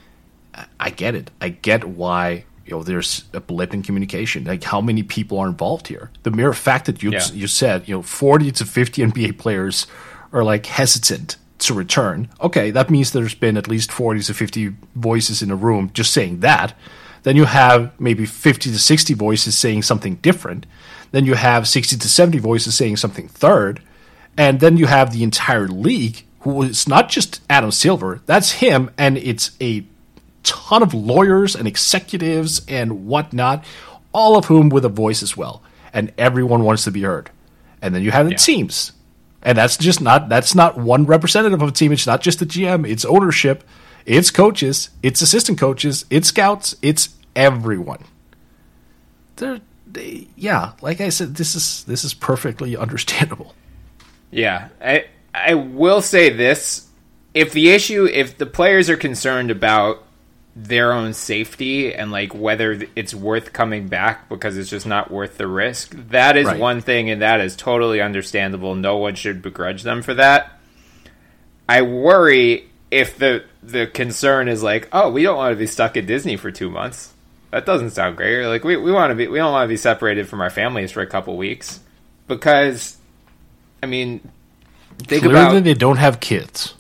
I get it. I get why, you know, there's a blip in communication. Like, how many people are involved here? The mere fact that you yeah. you said, you know, forty to fifty N B A players are like hesitant to return. Okay, that means there's been at least forty to fifty voices in a room just saying that. Then you have maybe fifty to sixty voices saying something different. Then you have sixty to seventy voices saying something third. And then you have the entire league, who is not just Adam Silver. That's him, and it's a ton of lawyers and executives and whatnot, all of whom with a voice as well. And everyone wants to be heard. And then you have the yeah. teams. And that's just not that's not one representative of a team. It's not just the G M. It's ownership. It's coaches. It's assistant coaches. It's scouts. It's everyone. They're, they, yeah, like I said, this is this is perfectly understandable. Yeah, I I will say this: if the issue, if the players are concerned about their own safety and like whether it's worth coming back because it's just not worth the risk, that is right. one thing, and that is totally understandable. No one should begrudge them for that. I worry if the the concern is like, oh, we don't want to be stuck at Disney for two months. That doesn't sound great. Like we, we want to be we don't want to be separated from our families for a couple weeks, because I mean, think clearly about they don't have kids.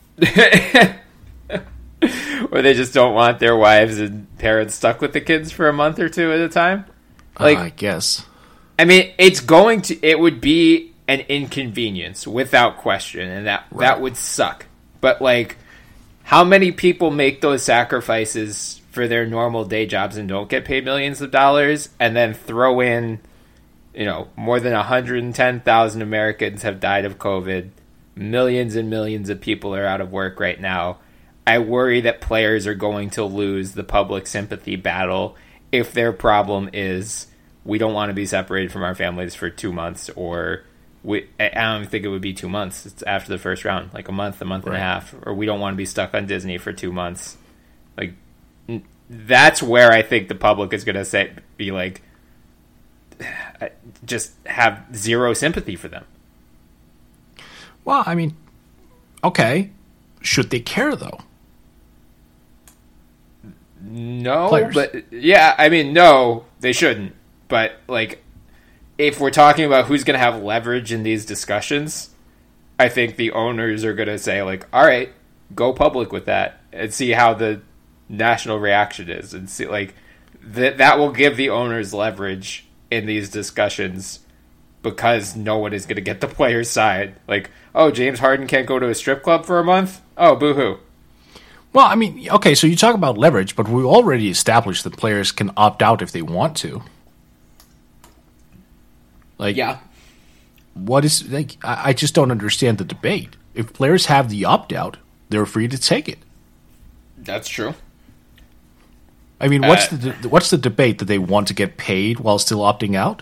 Or they just don't want their wives and parents stuck with the kids for a month or two at a time. Like, uh, I guess. I mean, it's going to. It would be an inconvenience without question, and that right. that would suck. But like, how many people make those sacrifices for their normal day jobs and don't get paid millions of dollars, and then throw in, you know, more than one hundred ten thousand Americans have died of COVID. Millions and millions of people are out of work right now. I worry that players are going to lose the public sympathy battle if their problem is we don't want to be separated from our families for two months or we, I don't think it would be two months. It's after the first round, like a month, a month right. and a half, or we don't want to be stuck on Disney for two months. Like, that's where I think the public is going to say, be like, just have zero sympathy for them. Well, I mean, okay. Should they care, though? No, Players. But yeah, I mean, no, they shouldn't. But, like, if we're talking about who's going to have leverage in these discussions, I think the owners are going to say, like, all right, go public with that and see how the national reaction is. And see, like, that that will give the owners leverage in these discussions because no one is going to get the player's side. Like, oh, James Harden can't go to a strip club for a month? Oh, boo-hoo. Well, I mean, okay, so you talk about leverage, but we already established that players can opt out if they want to. Like, yeah. What is, like, I, I just don't understand the debate. If players have the opt-out, they're free to take it. That's true. I mean, what's uh, the what's the debate that they want to get paid while still opting out?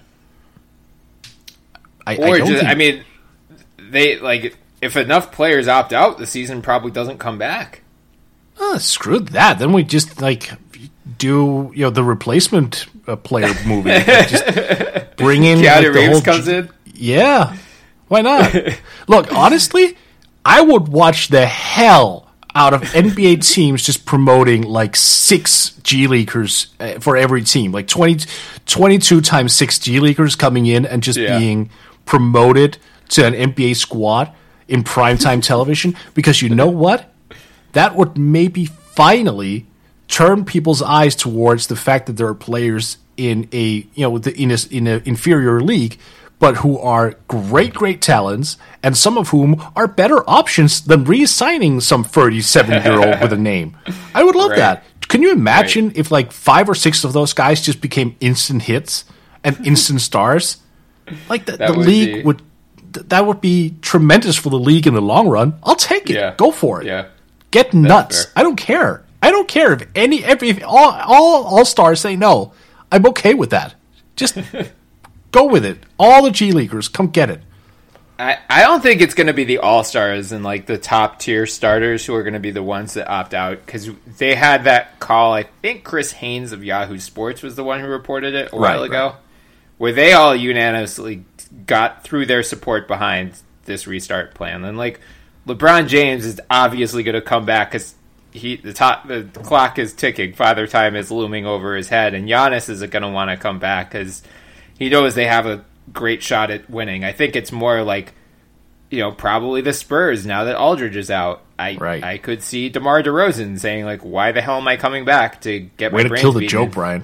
I, or I don't just, think... I mean, they like if enough players opt out, the season probably doesn't come back. Oh, screw that. Then we just like do you know the replacement uh, player movie. Like, just bring in Keanu like, the Reeves whole comes in. Yeah, why not? Look, honestly, I would watch the hell out of N B A teams just promoting like six G Leaguers uh, for every team, like twenty, twenty-two times six G Leaguers coming in and just yeah. being promoted to an N B A squad in primetime television. Because you know what? That would maybe finally turn people's eyes towards the fact that there are players in a you know in a in an inferior league, but who are great, great talents, and some of whom are better options than re-signing some thirty-seven-year-old with a name. I would love right. that. Can you imagine right. if like five or six of those guys just became instant hits and instant stars? Like the, the would league be... would th- that would be tremendous for the league in the long run. I'll take it. Yeah. Go for it. Yeah. Get nuts. I don't care. I don't care if any every if all all all stars say no. I'm okay with that. Just go with it. All the G Leaguers, come get it. I, I don't think it's going to be the all-stars and like the top tier starters who are going to be the ones that opt out, because they had that call. I think Chris Haynes of Yahoo Sports was the one who reported it a while right, ago, right. where they all unanimously got through their support behind this restart plan. And like LeBron James is obviously going to come back because he the top the clock is ticking, Father Time is looming over his head, and Giannis isn't going to want to come back because he knows they have a great shot at winning. I think it's more like, you know, probably the Spurs now that Aldridge is out. I right. I could see DeMar DeRozan saying like, "Why the hell am I coming back to get way my to brains kill the beaten?" joke, Brian?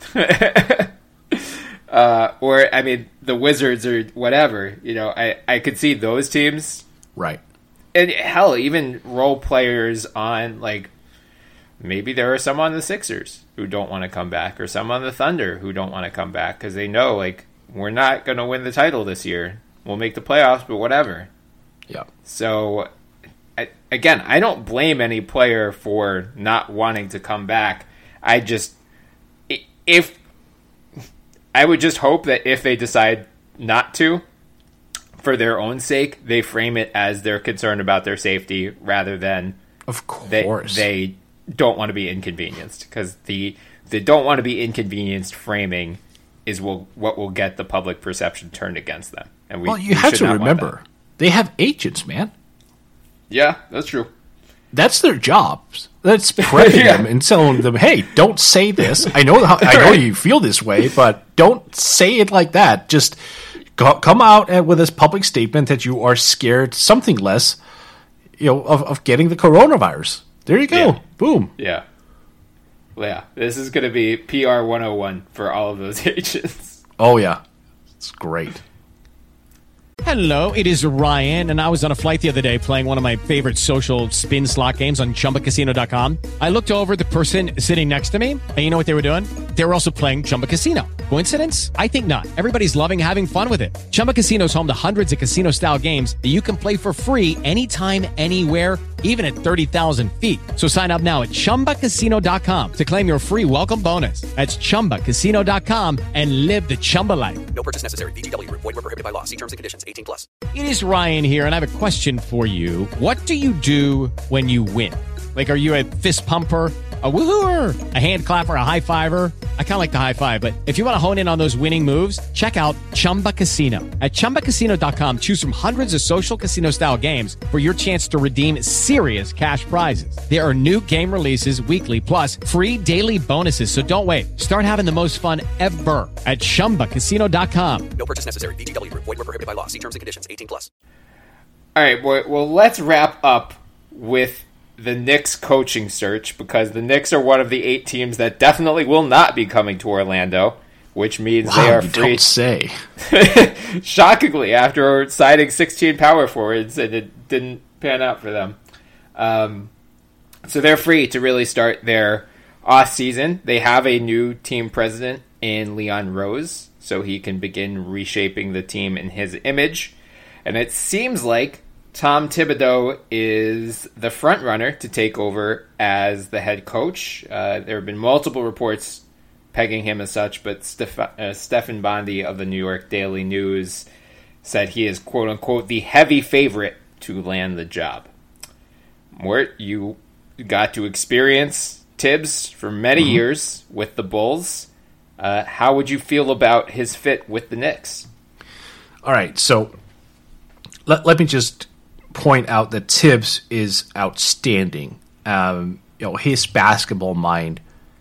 uh, or I mean, the Wizards or whatever. You know, I I could see those teams. Right. And hell, even role players on like. Maybe there are some on the Sixers who don't want to come back, or some on the Thunder who don't want to come back because they know, like, we're not going to win the title this year. We'll make the playoffs, but whatever. Yeah. So, I, again, I don't blame any player for not wanting to come back. I just, if, I would just hope that if they decide not to, for their own sake, they frame it as they're concerned about their safety rather than of course they, they don't want to be inconvenienced, because the the don't want to be inconvenienced framing is will, what will get the public perception turned against them. And we, well, you we have should to not remember, they have agents, man. Yeah, that's true. That's their jobs. That's prepping yeah. them and telling them, "Hey, don't say this. I know how, I know you feel this way, but don't say it like that. Just go, come out with this public statement that you are scared something less, you know, of, of getting the coronavirus." There you go. Yeah. Boom. Yeah. Yeah. This is going to be P R one oh one for all of those agents. Oh, yeah. It's great. Hello, it is Ryan, and I was on a flight the other day playing one of my favorite social spin slot games on Chumba Casino dot com. I looked over at the person sitting next to me, and you know what they were doing? They were also playing Chumba Casino. Coincidence? I think not. Everybody's loving having fun with it. Chumba Casino is home to hundreds of casino-style games that you can play for free anytime, anywhere, even at thirty thousand feet. So sign up now at chumba casino dot com to claim your free welcome bonus. That's chumba casino dot com and live the Chumba life. No purchase necessary. V G W. Void where prohibited by law. See terms and conditions. eighteen plus. It is Ryan here, and I have a question for you. What do you do when you win? Like, are you a fist pumper, a woohooer, a hand clapper, a high fiver? I kind of like the high five, but if you want to hone in on those winning moves, check out Chumba Casino. At chumba casino dot com, choose from hundreds of social casino-style games for your chance to redeem serious cash prizes. There are new game releases weekly, plus free daily bonuses, so don't wait. Start having the most fun ever at chumba casino dot com. No purchase necessary. V G W. Void where prohibited by law. See terms and conditions. eighteen plus. All right, well, well, let's wrap up with the Knicks coaching search, because the Knicks are one of the eight teams that definitely will not be coming to Orlando, which means wow, they are you free. Don't say. Shockingly, after signing sixteen power forwards, and it didn't pan out for them. Um, so they're free to really start their off season. They have a new team president in Leon Rose, so he can begin reshaping the team in his image. And it seems like Tom Thibodeau is the front runner to take over as the head coach. Uh, there have been multiple reports pegging him as such, but Steph- uh, Stephen Bondy of the New York Daily News said he is, quote-unquote, the heavy favorite to land the job. Mort, you got to experience Tibbs for many mm-hmm. years with the Bulls. Uh, how would you feel about his fit with the Knicks? All right, so let, let me just point out that Tibbs is outstanding. Um, you know, his basketball mind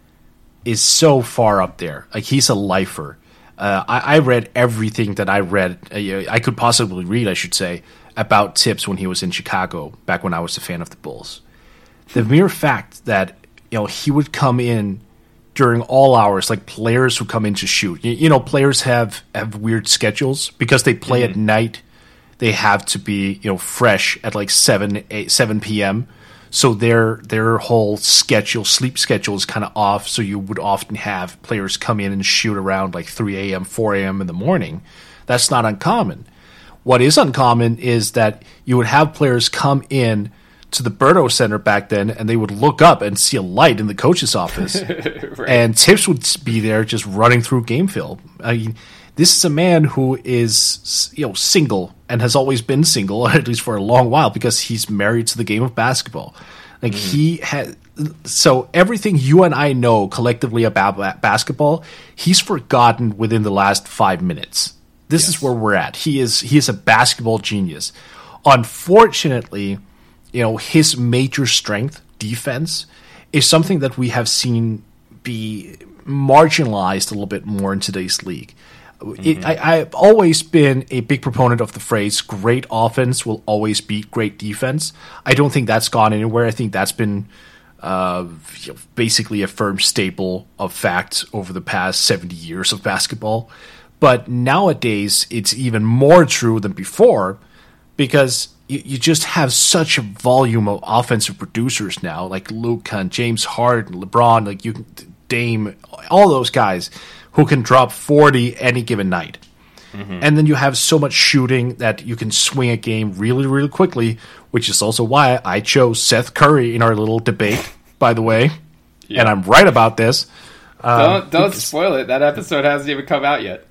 is so far up there. Like, he's a lifer. Uh, I, I read everything that I read, uh, I could possibly read, I should say, about Tibbs when he was in Chicago, back when I was a fan of the Bulls. The mere fact that, you know, he would come in during all hours, like players who come in to shoot. You, you know, players have, have weird schedules because they play mm-hmm. at night. They have to be, you know, fresh at like seven, eight, seven p.m. So their their whole schedule, sleep schedule is kind of off. So you would often have players come in and shoot around like three a.m., four a.m. in the morning. That's not uncommon. What is uncommon is that you would have players come in to the Berto Center back then, and they would look up and see a light in the coach's office, right. And Tibbs would be there just running through game film. I mean, this is a man who is, you know, single and has always been single, at least for a long while, because he's married to the game of basketball. Like mm. he had, so everything you and I know collectively about basketball, he's forgotten within the last five minutes. This yes. is where we're at. He is he is a basketball genius. Unfortunately, you know, his major strength, defense, is something that we have seen be marginalized a little bit more in today's league. Mm-hmm. It, I, I've always been a big proponent of the phrase great offense will always beat great defense. I don't think that's gone anywhere. I think that's been uh, you know, basically a firm staple of fact over the past seventy years of basketball. But nowadays, it's even more true than before because you, you just have such a volume of offensive producers now, like Luka and James Harden, LeBron, like you, Dame, all those guys who can drop forty any given night. Mm-hmm. And then you have so much shooting that you can swing a game really, really quickly, which is also why I chose Seth Curry in our little debate, by the way. Yeah. And I'm right about this. Um, don't don't because, spoil it. That episode hasn't even come out yet.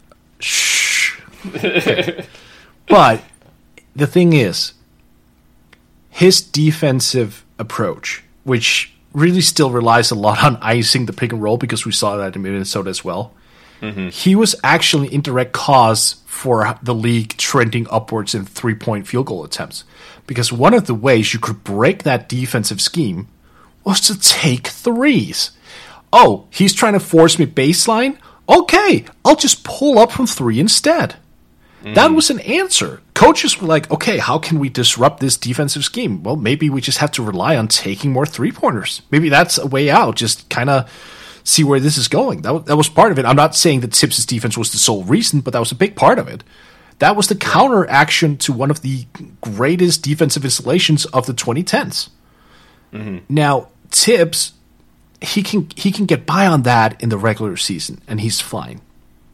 Shh. Okay. But the thing is, his defensive approach, which really still relies a lot on icing the pick and roll, because we saw that in Minnesota as well, mm-hmm. he was actually indirect cause for the league trending upwards in three-point field goal attempts. Because one of the ways you could break that defensive scheme was to take threes. Oh, he's trying to force me baseline? Okay, I'll just pull up from three instead. Mm. That was an answer. Coaches were like, okay, how can we disrupt this defensive scheme? Well, maybe we just have to rely on taking more three-pointers. Maybe that's a way out. Just kind of see where this is going. That, that was part of it. I'm not saying that Tibbs' defense was the sole reason, but that was a big part of it. That was the counteraction to one of the greatest defensive installations of the twenty tens. Mm-hmm. Now, Tibbs, he can he can get by on that in the regular season, and he's fine.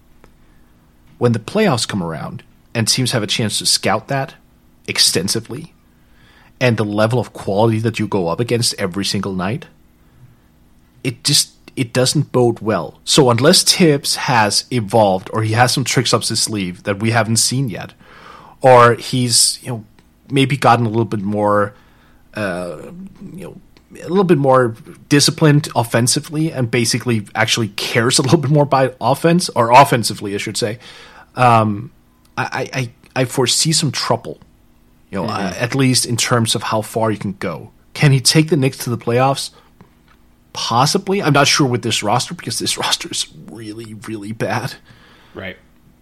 When the playoffs come around and teams have a chance to scout that extensively, and the level of quality that you go up against every single night, it just it doesn't bode well. So unless Tibbs has evolved, or he has some tricks up his sleeve that we haven't seen yet, or he's, you know, maybe gotten a little bit more, uh, you know, a little bit more disciplined offensively, and basically actually cares a little bit more about offense, or offensively, I should say. Um, I, I I foresee some trouble, you know, mm-hmm. uh, at least in terms of how far you can go. Can he take the Knicks to the playoffs? Possibly. I'm not sure with this roster, because this roster is really, really bad. Right.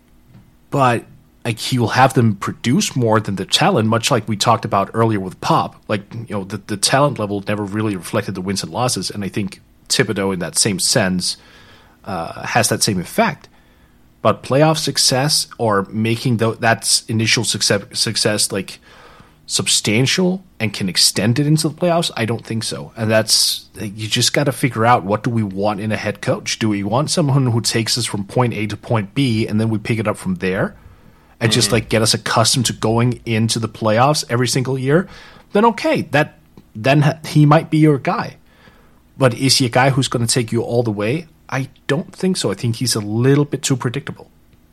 But like, he will have them produce more than the talent, much like we talked about earlier with Pop. Like, you know, the, the talent level never really reflected the wins and losses, and I think Thibodeau, in that same sense, uh, has that same effect. But playoff success, or making the, that initial success, success like substantial and can extend it into the playoffs, I don't think so. And that's, you just got to figure out, what do we want in a head coach? Do we want someone who takes us from point A to point B, and then we pick it up from there, and mm-hmm. just like get us accustomed to going into the playoffs every single year? Then okay, that then he might be your guy. But is he a guy who's going to take you all the way? I don't think so. I think he's a little bit too predictable.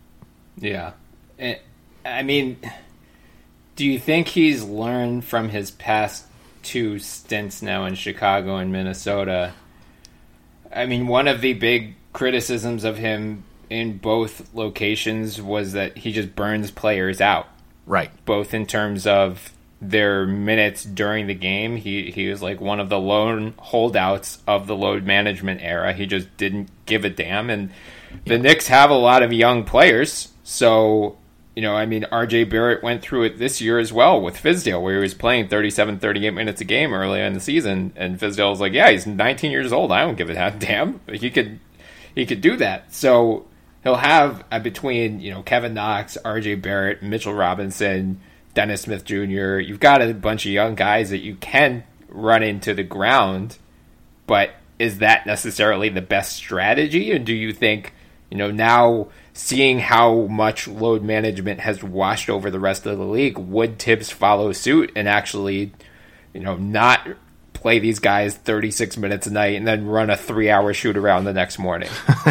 Yeah. I mean, do you think he's learned from his past two stints now in Chicago and Minnesota? I mean, one of the big criticisms of him in both locations was that he just burns players out. Right. Both in terms of their minutes during the game. He he was like one of the lone holdouts of the load management era. He just didn't give a damn. And the yeah. Knicks have a lot of young players. So, you know, I mean, R J Barrett went through it this year as well with Fizdale, where he was playing thirty-seven, thirty-eight minutes a game early in the season. And Fizdale was like, yeah, he's nineteen years old. I don't give a damn. He could, he could do that. So he'll have uh, between, you know, Kevin Knox, R J Barrett, Mitchell Robinson, Dennis Smith Junior, you've got a bunch of young guys that you can run into the ground, but is that necessarily the best strategy? And do you think, you know, now seeing how much load management has washed over the rest of the league, would Tibbs follow suit and actually, you know, not play these guys thirty-six minutes a night and then run a three-hour shoot around the next morning?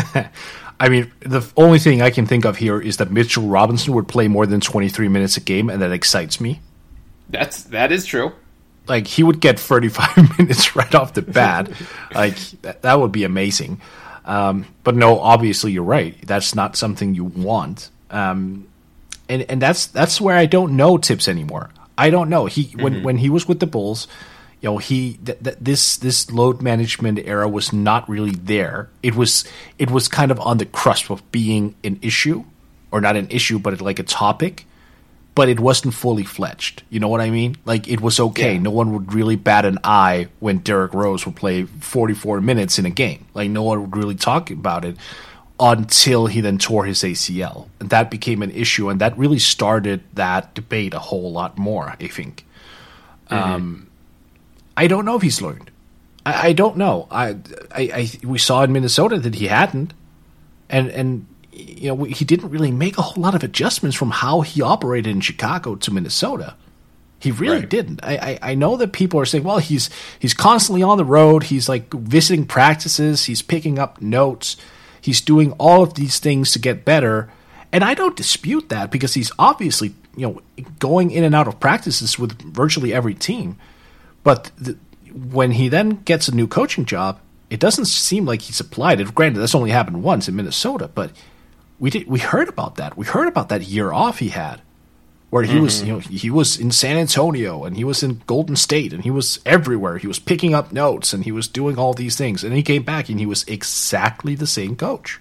I mean, the only thing I can think of here is that Mitchell Robinson would play more than twenty-three minutes a game, and that excites me. That's that is true. Like, he would get thirty-five minutes right off the bat. Like, that, that would be amazing. Um, but no, obviously you're right. That's not something you want. Um, and and that's that's where I don't know Tibbs anymore. I don't know. He mm-hmm. when when he was with the Bulls, you know, he th- th- this this load management era was not really there. It was it was kind of on the cusp of being an issue, or not an issue, but like a topic. But it wasn't fully fledged. You know what I mean? Like, it was okay. Yeah. No one would really bat an eye when Derrick Rose would play forty-four minutes in a game. Like, no one would really talk about it until he then tore his A C L. And that became an issue, and that really started that debate a whole lot more, I think. Mm-hmm. Um, I don't know if he's learned. I, I don't know. I, I, I we saw in Minnesota that he hadn't. And, and you know, he didn't really make a whole lot of adjustments from how he operated in Chicago to Minnesota. He really right. didn't. I, I I know that people are saying, well, he's he's constantly on the road. He's like visiting practices. He's picking up notes. He's doing all of these things to get better. And I don't dispute that, because he's obviously, you know, going in and out of practices with virtually every team. But the, when he then gets a new coaching job, it doesn't seem like he's applied it. Granted, that's only happened once in Minnesota, but we did we heard about that. We heard about that year off he had, where he mm-hmm. was, you know, he was in San Antonio and he was in Golden State and he was everywhere. He was picking up notes and he was doing all these things. And he came back and he was exactly the same coach.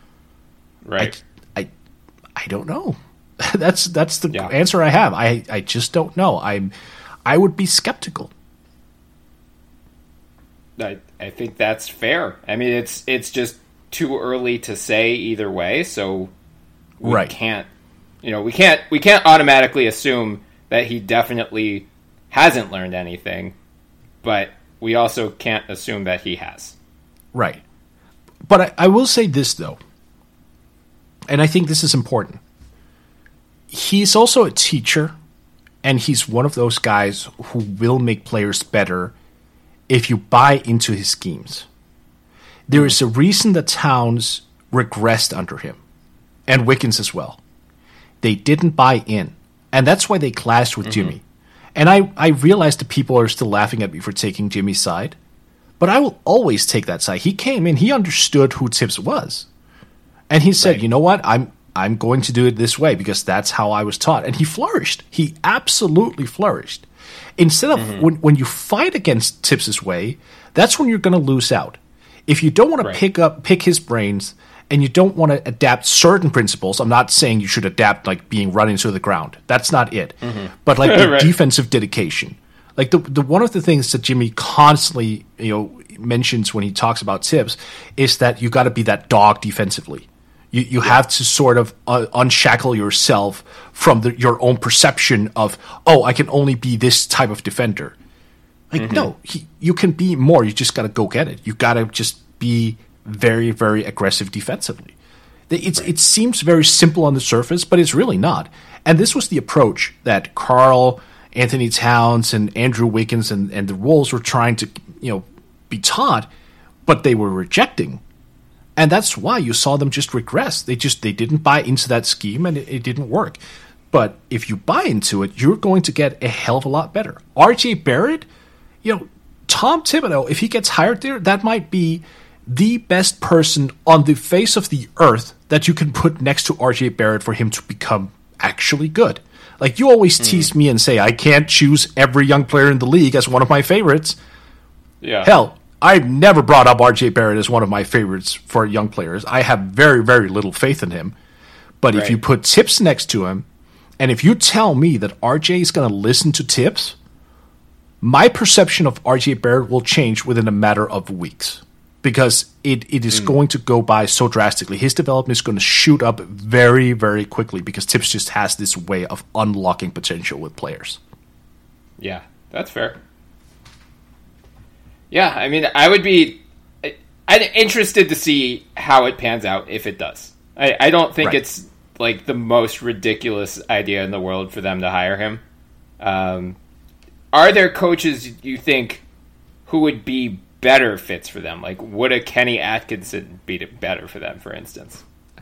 Right. I I, I don't know. that's that's the yeah. answer I have. I, I just don't know. I'm I would be skeptical. I I think that's fair. I mean, it's it's just too early to say either way, so we right. can't, you know, we can't we can't automatically assume that he definitely hasn't learned anything, but we also can't assume that he has. Right. But I, I will say this, though, and I think this is important. He's also a teacher, And he's one of those guys who will make players better if you buy into his schemes. There is a reason that Towns regressed under him, and Wiggins as well. They didn't buy in, and that's why they clashed with mm-hmm. Jimmy. And I, I realize that people are still laughing at me for taking Jimmy's side, but I will always take that side. He came in, he understood who Tibbs was. And he said, right. you know what, I'm I'm going to do it this way because that's how I was taught. And he flourished. He absolutely flourished. Instead of mm-hmm. when, when you fight against Tibbs' way, that's when you're going to lose out. If you don't want right. to pick up pick his brains and you don't want to adapt certain principles, I'm not saying you should adapt like being run into the ground. That's not it. Mm-hmm. But like the right. defensive dedication. Like the the one of the things that Jimmy constantly, you know, mentions when he talks about Tibbs is that you got to be that dog defensively. You you yeah. have to sort of uh, unshackle yourself from the, your own perception of, oh, I can only be this type of defender. Like, mm-hmm. no, he, you can be more. You just got to go get it. You got to just be very, very aggressive defensively. It's, right. It seems very simple on the surface, but it's really not. And this was the approach that Karl, Anthony Towns, and Andrew Wiggins and, and the Wolves were trying to, you know, be taught, but they were rejecting. And that's why you saw them just regress. They just they didn't buy into that scheme, and it, it didn't work. But if you buy into it, you're going to get a hell of a lot better. R J Barrett, you know, Tom Thibodeau, if he gets hired there, that might be the best person on the face of the earth that you can put next to R J Barrett for him to become actually good. Like, you always mm. tease me and say, I can't choose every young player in the league as one of my favorites. Yeah. Hell, I've never brought up R J Barrett as one of my favorites for young players. I have very, very little faith in him. But right. if you put Tibbs next to him, and if you tell me that R J is going to listen to Tibbs, my perception of R J Barrett will change within a matter of weeks. Because it, it is mm. going to go by so drastically. His development is going to shoot up very, very quickly because Tibbs just has this way of unlocking potential with players. Yeah, that's fair. Yeah, I mean, I would be I'm interested to see how it pans out if it does. I, I don't think right. it's like the most ridiculous idea in the world for them to hire him. Um, are there coaches you think who would be better fits for them? Like, would a Kenny Atkinson be better for them, for instance?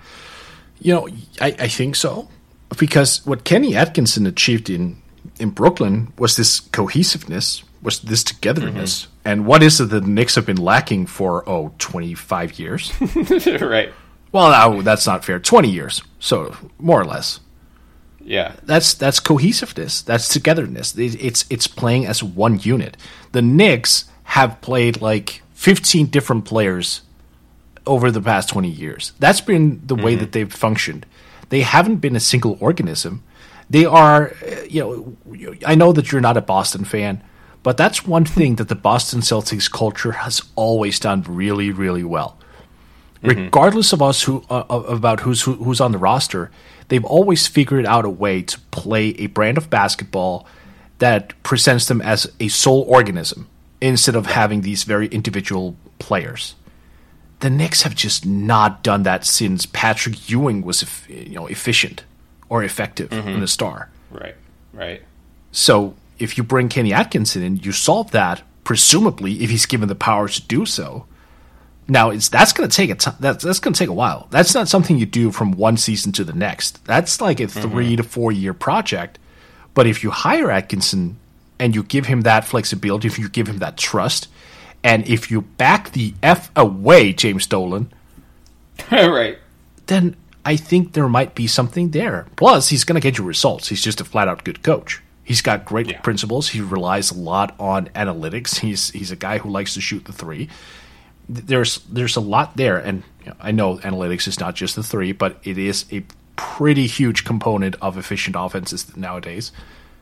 You know, I, I think so. Because what Kenny Atkinson achieved in, in Brooklyn was this cohesiveness, was this togetherness. Mm-hmm. And what is it that the Knicks have been lacking for, oh, twenty-five years? Right. Well, no, that's not fair. twenty years, so more or less. Yeah. That's that's cohesiveness. That's togetherness. It's it's playing as one unit. The Knicks have played like fifteen different players over the past twenty years. That's been the way mm-hmm. that they've functioned. They haven't been a single organism. They are, you know, I know that you're not a Boston fan, but that's one thing that the Boston Celtics culture has always done really, really well. Mm-hmm. Regardless of us who uh, about who's who, who's on the roster, they've always figured out a way to play a brand of basketball that presents them as a sole organism instead of having these very individual players. The Knicks have just not done that since Patrick Ewing was, you know, efficient or effective mm-hmm. in the star. Right, right. So if you bring Kenny Atkinson in, you solve that, presumably, if he's given the power to do so. Now, it's that's going to take a t- that's, that's going to take a while. That's not something you do from one season to the next. That's like a three mm-hmm. to four year project. But if you hire Atkinson and you give him that flexibility, if you give him that trust, and if you back the F away, James Dolan, right, then I think there might be something there. Plus, he's going to get you results. He's just a flat-out good coach. He's got great yeah. principles. He relies a lot on analytics. He's he's a guy who likes to shoot the three. There's there's a lot there, and you know, I know analytics is not just the three, but it is a pretty huge component of efficient offenses nowadays.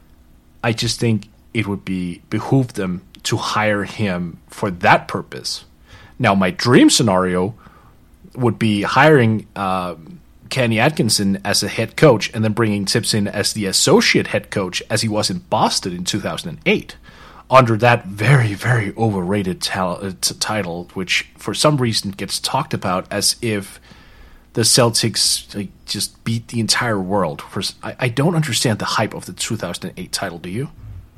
I just think it would be behoove them to hire him for that purpose. Now, my dream scenario would be hiring uh, Kenny Atkinson as a head coach and then bringing Tibbs in as the associate head coach as he was in Boston in two thousand eight under that very, very overrated tal- t- title, which for some reason gets talked about as if the Celtics like, just beat the entire world. For, I, I don't understand the hype of the two thousand eight title, do you?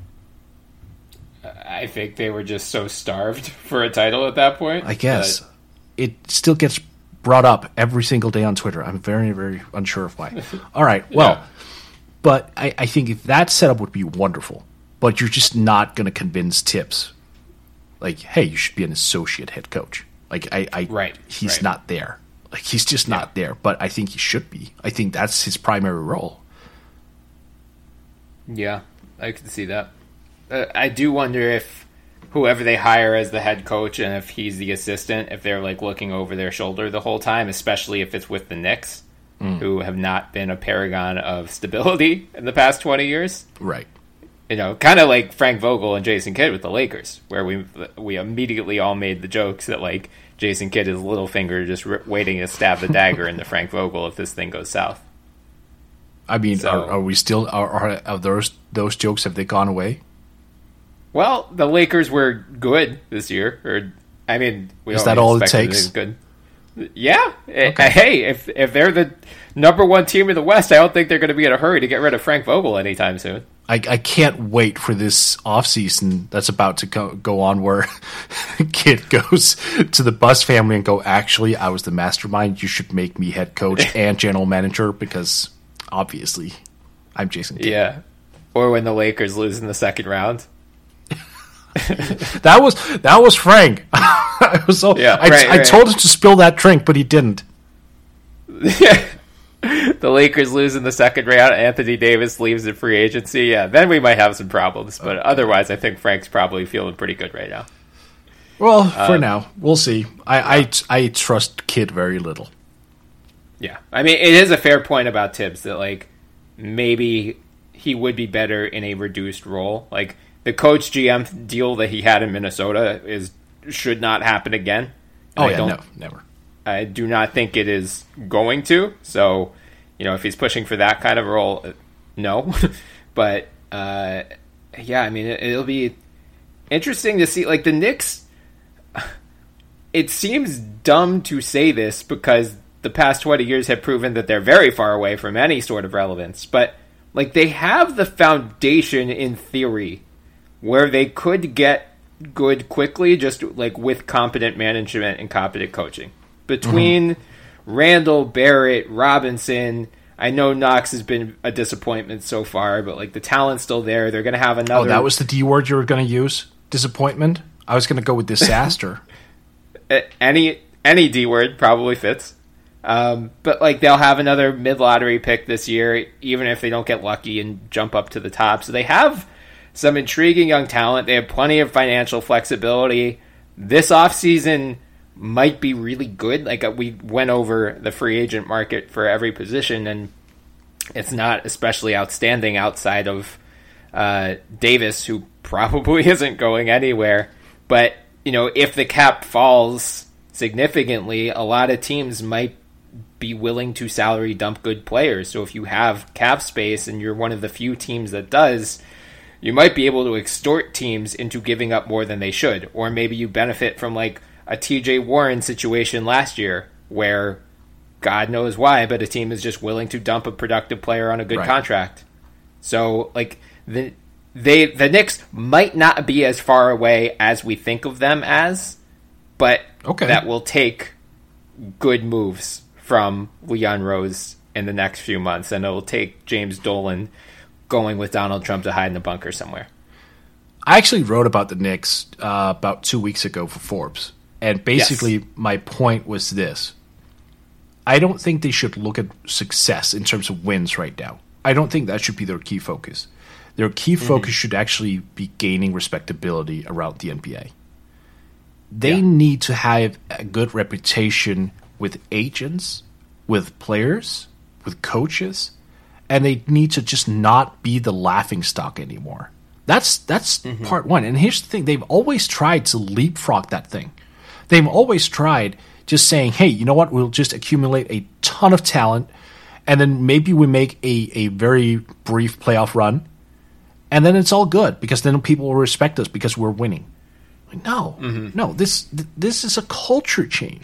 I think they were just so starved for a title at that point. I guess. But it still gets brought up every single day on Twitter. I'm very, very unsure of why. All right, well, yeah. but I, I think if that setup would be wonderful, but you're just not going to convince Tibbs, like, hey, you should be an associate head coach. Like, I, I right, he's right. not there. Like, he's just yeah. not there, but I think he should be. I think that's his primary role. Yeah, I can see that. Uh, I do wonder if whoever they hire as the head coach and if he's the assistant, if they're like looking over their shoulder the whole time, especially if it's with the Knicks, mm. who have not been a paragon of stability in the past twenty years. Right. You know, kind of like Frank Vogel and Jason Kidd with the Lakers, where we we immediately all made the jokes that like Jason Kidd is Littlefinger just r- waiting to stab the dagger into Frank Vogel if this thing goes south. I mean, so, are, are we still are, are, are those those jokes, have they gone away? Well, the Lakers were good this year. Or, I mean, we is that all it takes? Good. Yeah. Okay. Hey, if if they're the number one team in the West, I don't think they're going to be in a hurry to get rid of Frank Vogel anytime soon. I, I can't wait for this offseason that's about to go, go on where Kid goes to the Buss family and go, actually, I was the mastermind. You should make me head coach and general manager because, obviously, I'm Jason Kidd. Yeah. Or when the Lakers lose in the second round. that was that was Frank. I was so yeah, I, right, I right. told him to spill that drink, but he didn't. Yeah. The Lakers lose in the second round. Anthony Davis leaves in free agency. Yeah, then we might have some problems. But otherwise, I think Frank's probably feeling pretty good right now. Well, for um, now, we'll see. I, yeah. I I trust Kidd very little. Yeah, I mean, it is a fair point about Tibbs that like maybe he would be better in a reduced role. Like the coach G M deal that he had in Minnesota is should not happen again. Oh I yeah, don't, no, never. I do not think it is going to. So, you know, if he's pushing for that kind of role, no. But, uh, yeah, I mean, it, it'll be interesting to see. Like, the Knicks, it seems dumb to say this because the past twenty years have proven that they're very far away from any sort of relevance. But, like, they have the foundation in theory where they could get good quickly just, like, with competent management and competent coaching. Between mm-hmm. Randall, Barrett, Robinson, I know Knox has been a disappointment so far, but like the talent's still there. They're going to have another. Oh, that was the D word you were going to use? Disappointment? I was going to go with disaster. any any D word probably fits. Um, but like they'll have another mid lottery pick this year, even if they don't get lucky and jump up to the top. So they have some intriguing young talent. They have plenty of financial flexibility. This offseason might be really good. Like we went over the free agent market for every position, and it's not especially outstanding outside of uh, Davis, who probably isn't going anywhere. But, you know, if the cap falls significantly, a lot of teams might be willing to salary dump good players. So if you have cap space and you're one of the few teams that does, you might be able to extort teams into giving up more than they should. Or maybe you benefit from like a T J Warren situation last year where God knows why, but a team is just willing to dump a productive player on a good right. contract. So like the they the Knicks might not be as far away as we think of them as, but okay. that will take good moves from Leon Rose in the next few months, and it will take James Dolan going with Donald Trump to hide in the bunker somewhere. I actually wrote about the Knicks uh, about two weeks ago for Forbes. And basically, yes. my point was this. I don't think they should look at success in terms of wins right now. I don't think that should be their key focus. Their key mm-hmm. focus should actually be gaining respectability around the N B A. They yeah. need to have a good reputation with agents, with players, with coaches, and they need to just not be the laughingstock anymore. That's, that's mm-hmm. part one. And here's the thing. They've always tried to leapfrog that thing. They've always tried just saying, hey, you know what, we'll just accumulate a ton of talent, and then maybe we make a, a very brief playoff run, and then it's all good, because then people will respect us because we're winning. Like, no, mm-hmm. no, this this is a culture change.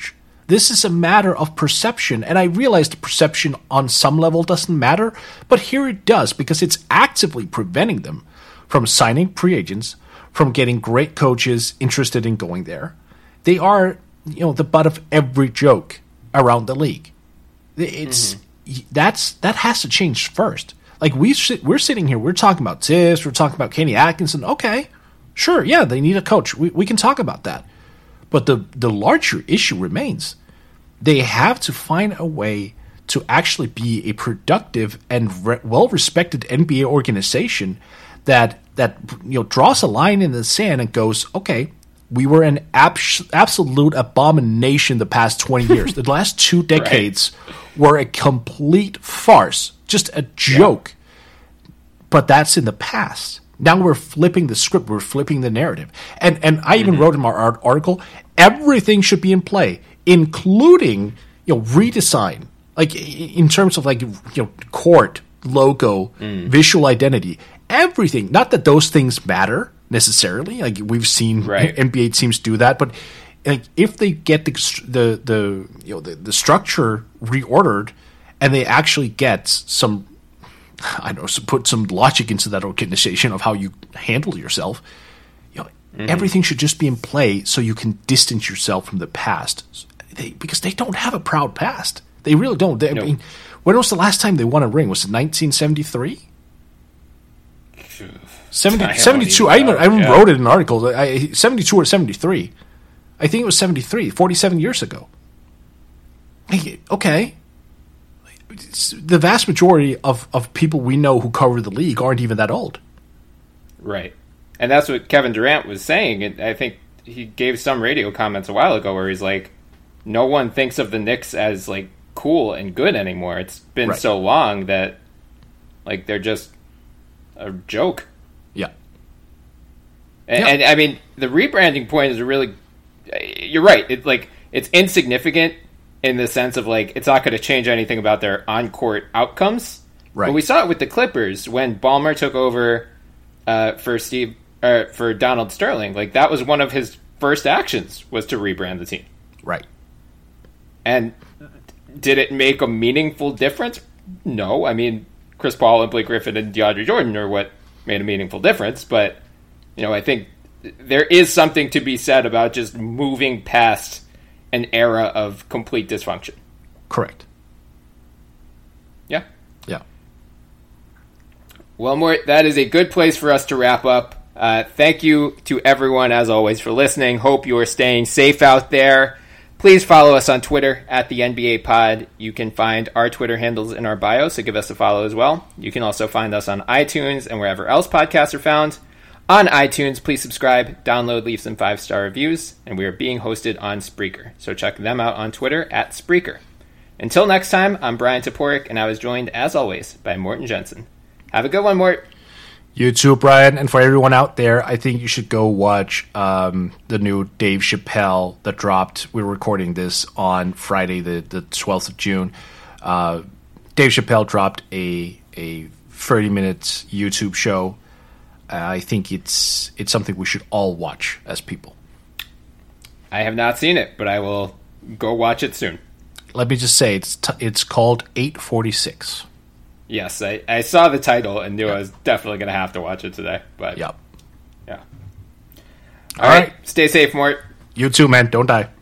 This is a matter of perception, and I realize the perception on some level doesn't matter, but here it does because it's actively preventing them from signing free agents, from getting great coaches interested in going there. They are, you know, the butt of every joke around the league. It's mm-hmm. that's that has to change first. Like we we're sitting here, we're talking about Tibbs, we're talking about Kenny Atkinson. Okay, sure, yeah, they need a coach. We we can talk about that. But the the larger issue remains. They have to find a way to actually be a productive and re- well-respected N B A organization that that you know draws a line in the sand and goes, okay, we were an abs- absolute abomination the past twenty years. The last two decades right. were a complete farce, just a joke. Yeah. But that's in the past. Now we're flipping the script. We're flipping the narrative. And and I even mm-hmm. wrote in my art- article, everything should be in play, including you know redesign, like in terms of like you know court, logo, mm. visual identity, everything. Not that those things matter necessarily. Like we've seen right. N B A teams do that, but like if they get the the the you know the, the structure reordered and they actually get some, I don't know, so put some logic into that organization of how you handle yourself, you know, mm-hmm. everything should just be in play so you can distance yourself from the past. They, because they don't have a proud past. They really don't. They, nope. I mean, when was the last time they won a ring? Was it nineteen seventy-three? seventy, I seventy-two. I even, I even yeah. wrote it in an article. I, seventy-two or seventy-three. I think it was seventy-three, forty-seven years ago. Okay. The vast majority of, of people we know who cover the league aren't even that old. Right. And that's what Kevin Durant was saying. And I think he gave some radio comments a while ago where he's like, no one thinks of the Knicks as like cool and good anymore. It's been right. so long that like they're just a joke. Yeah. And, yeah. and I mean, the rebranding point is a really, you're right. It's like, it's insignificant in the sense of like, it's not going to change anything about their on-court outcomes. Right. But we saw it with the Clippers when Ballmer took over uh, for Steve, uh, for Donald Sterling. Like that was one of his first actions was to rebrand the team. Right. And did it make a meaningful difference? No. I mean, Chris Paul and Blake Griffin and DeAndre Jordan are what made a meaningful difference. But, you know, I think there is something to be said about just moving past an era of complete dysfunction. Correct. Yeah. Yeah. Well, Mort, that is a good place for us to wrap up. Uh, thank you to everyone, as always, for listening. Hope you are staying safe out there. Please follow us on Twitter at the N B A Pod. You can find our Twitter handles in our bio, so give us a follow as well. You can also find us on iTunes and wherever else podcasts are found. On iTunes, please subscribe, download, leave some five-star reviews, and we are being hosted on Spreaker. So check them out on Twitter at Spreaker. Until next time, I'm Brian Toporek, and I was joined, as always, by Morten Jensen. Have a good one, Mort. You too, Brian. And for everyone out there, I think you should go watch um, the new Dave Chappelle that dropped. We're recording this on Friday, the, the twelfth of June. Uh, Dave Chappelle dropped a a thirty-minute YouTube show. Uh, I think it's it's something we should all watch as people. I have not seen it, but I will go watch it soon. Let me just say, it's t- it's called eight forty-six. Yes, I, I saw the title and knew yep. I was definitely going to have to watch it today. But yep. Yeah. All, All right. right. Stay safe, Mort. You too, man. Don't die.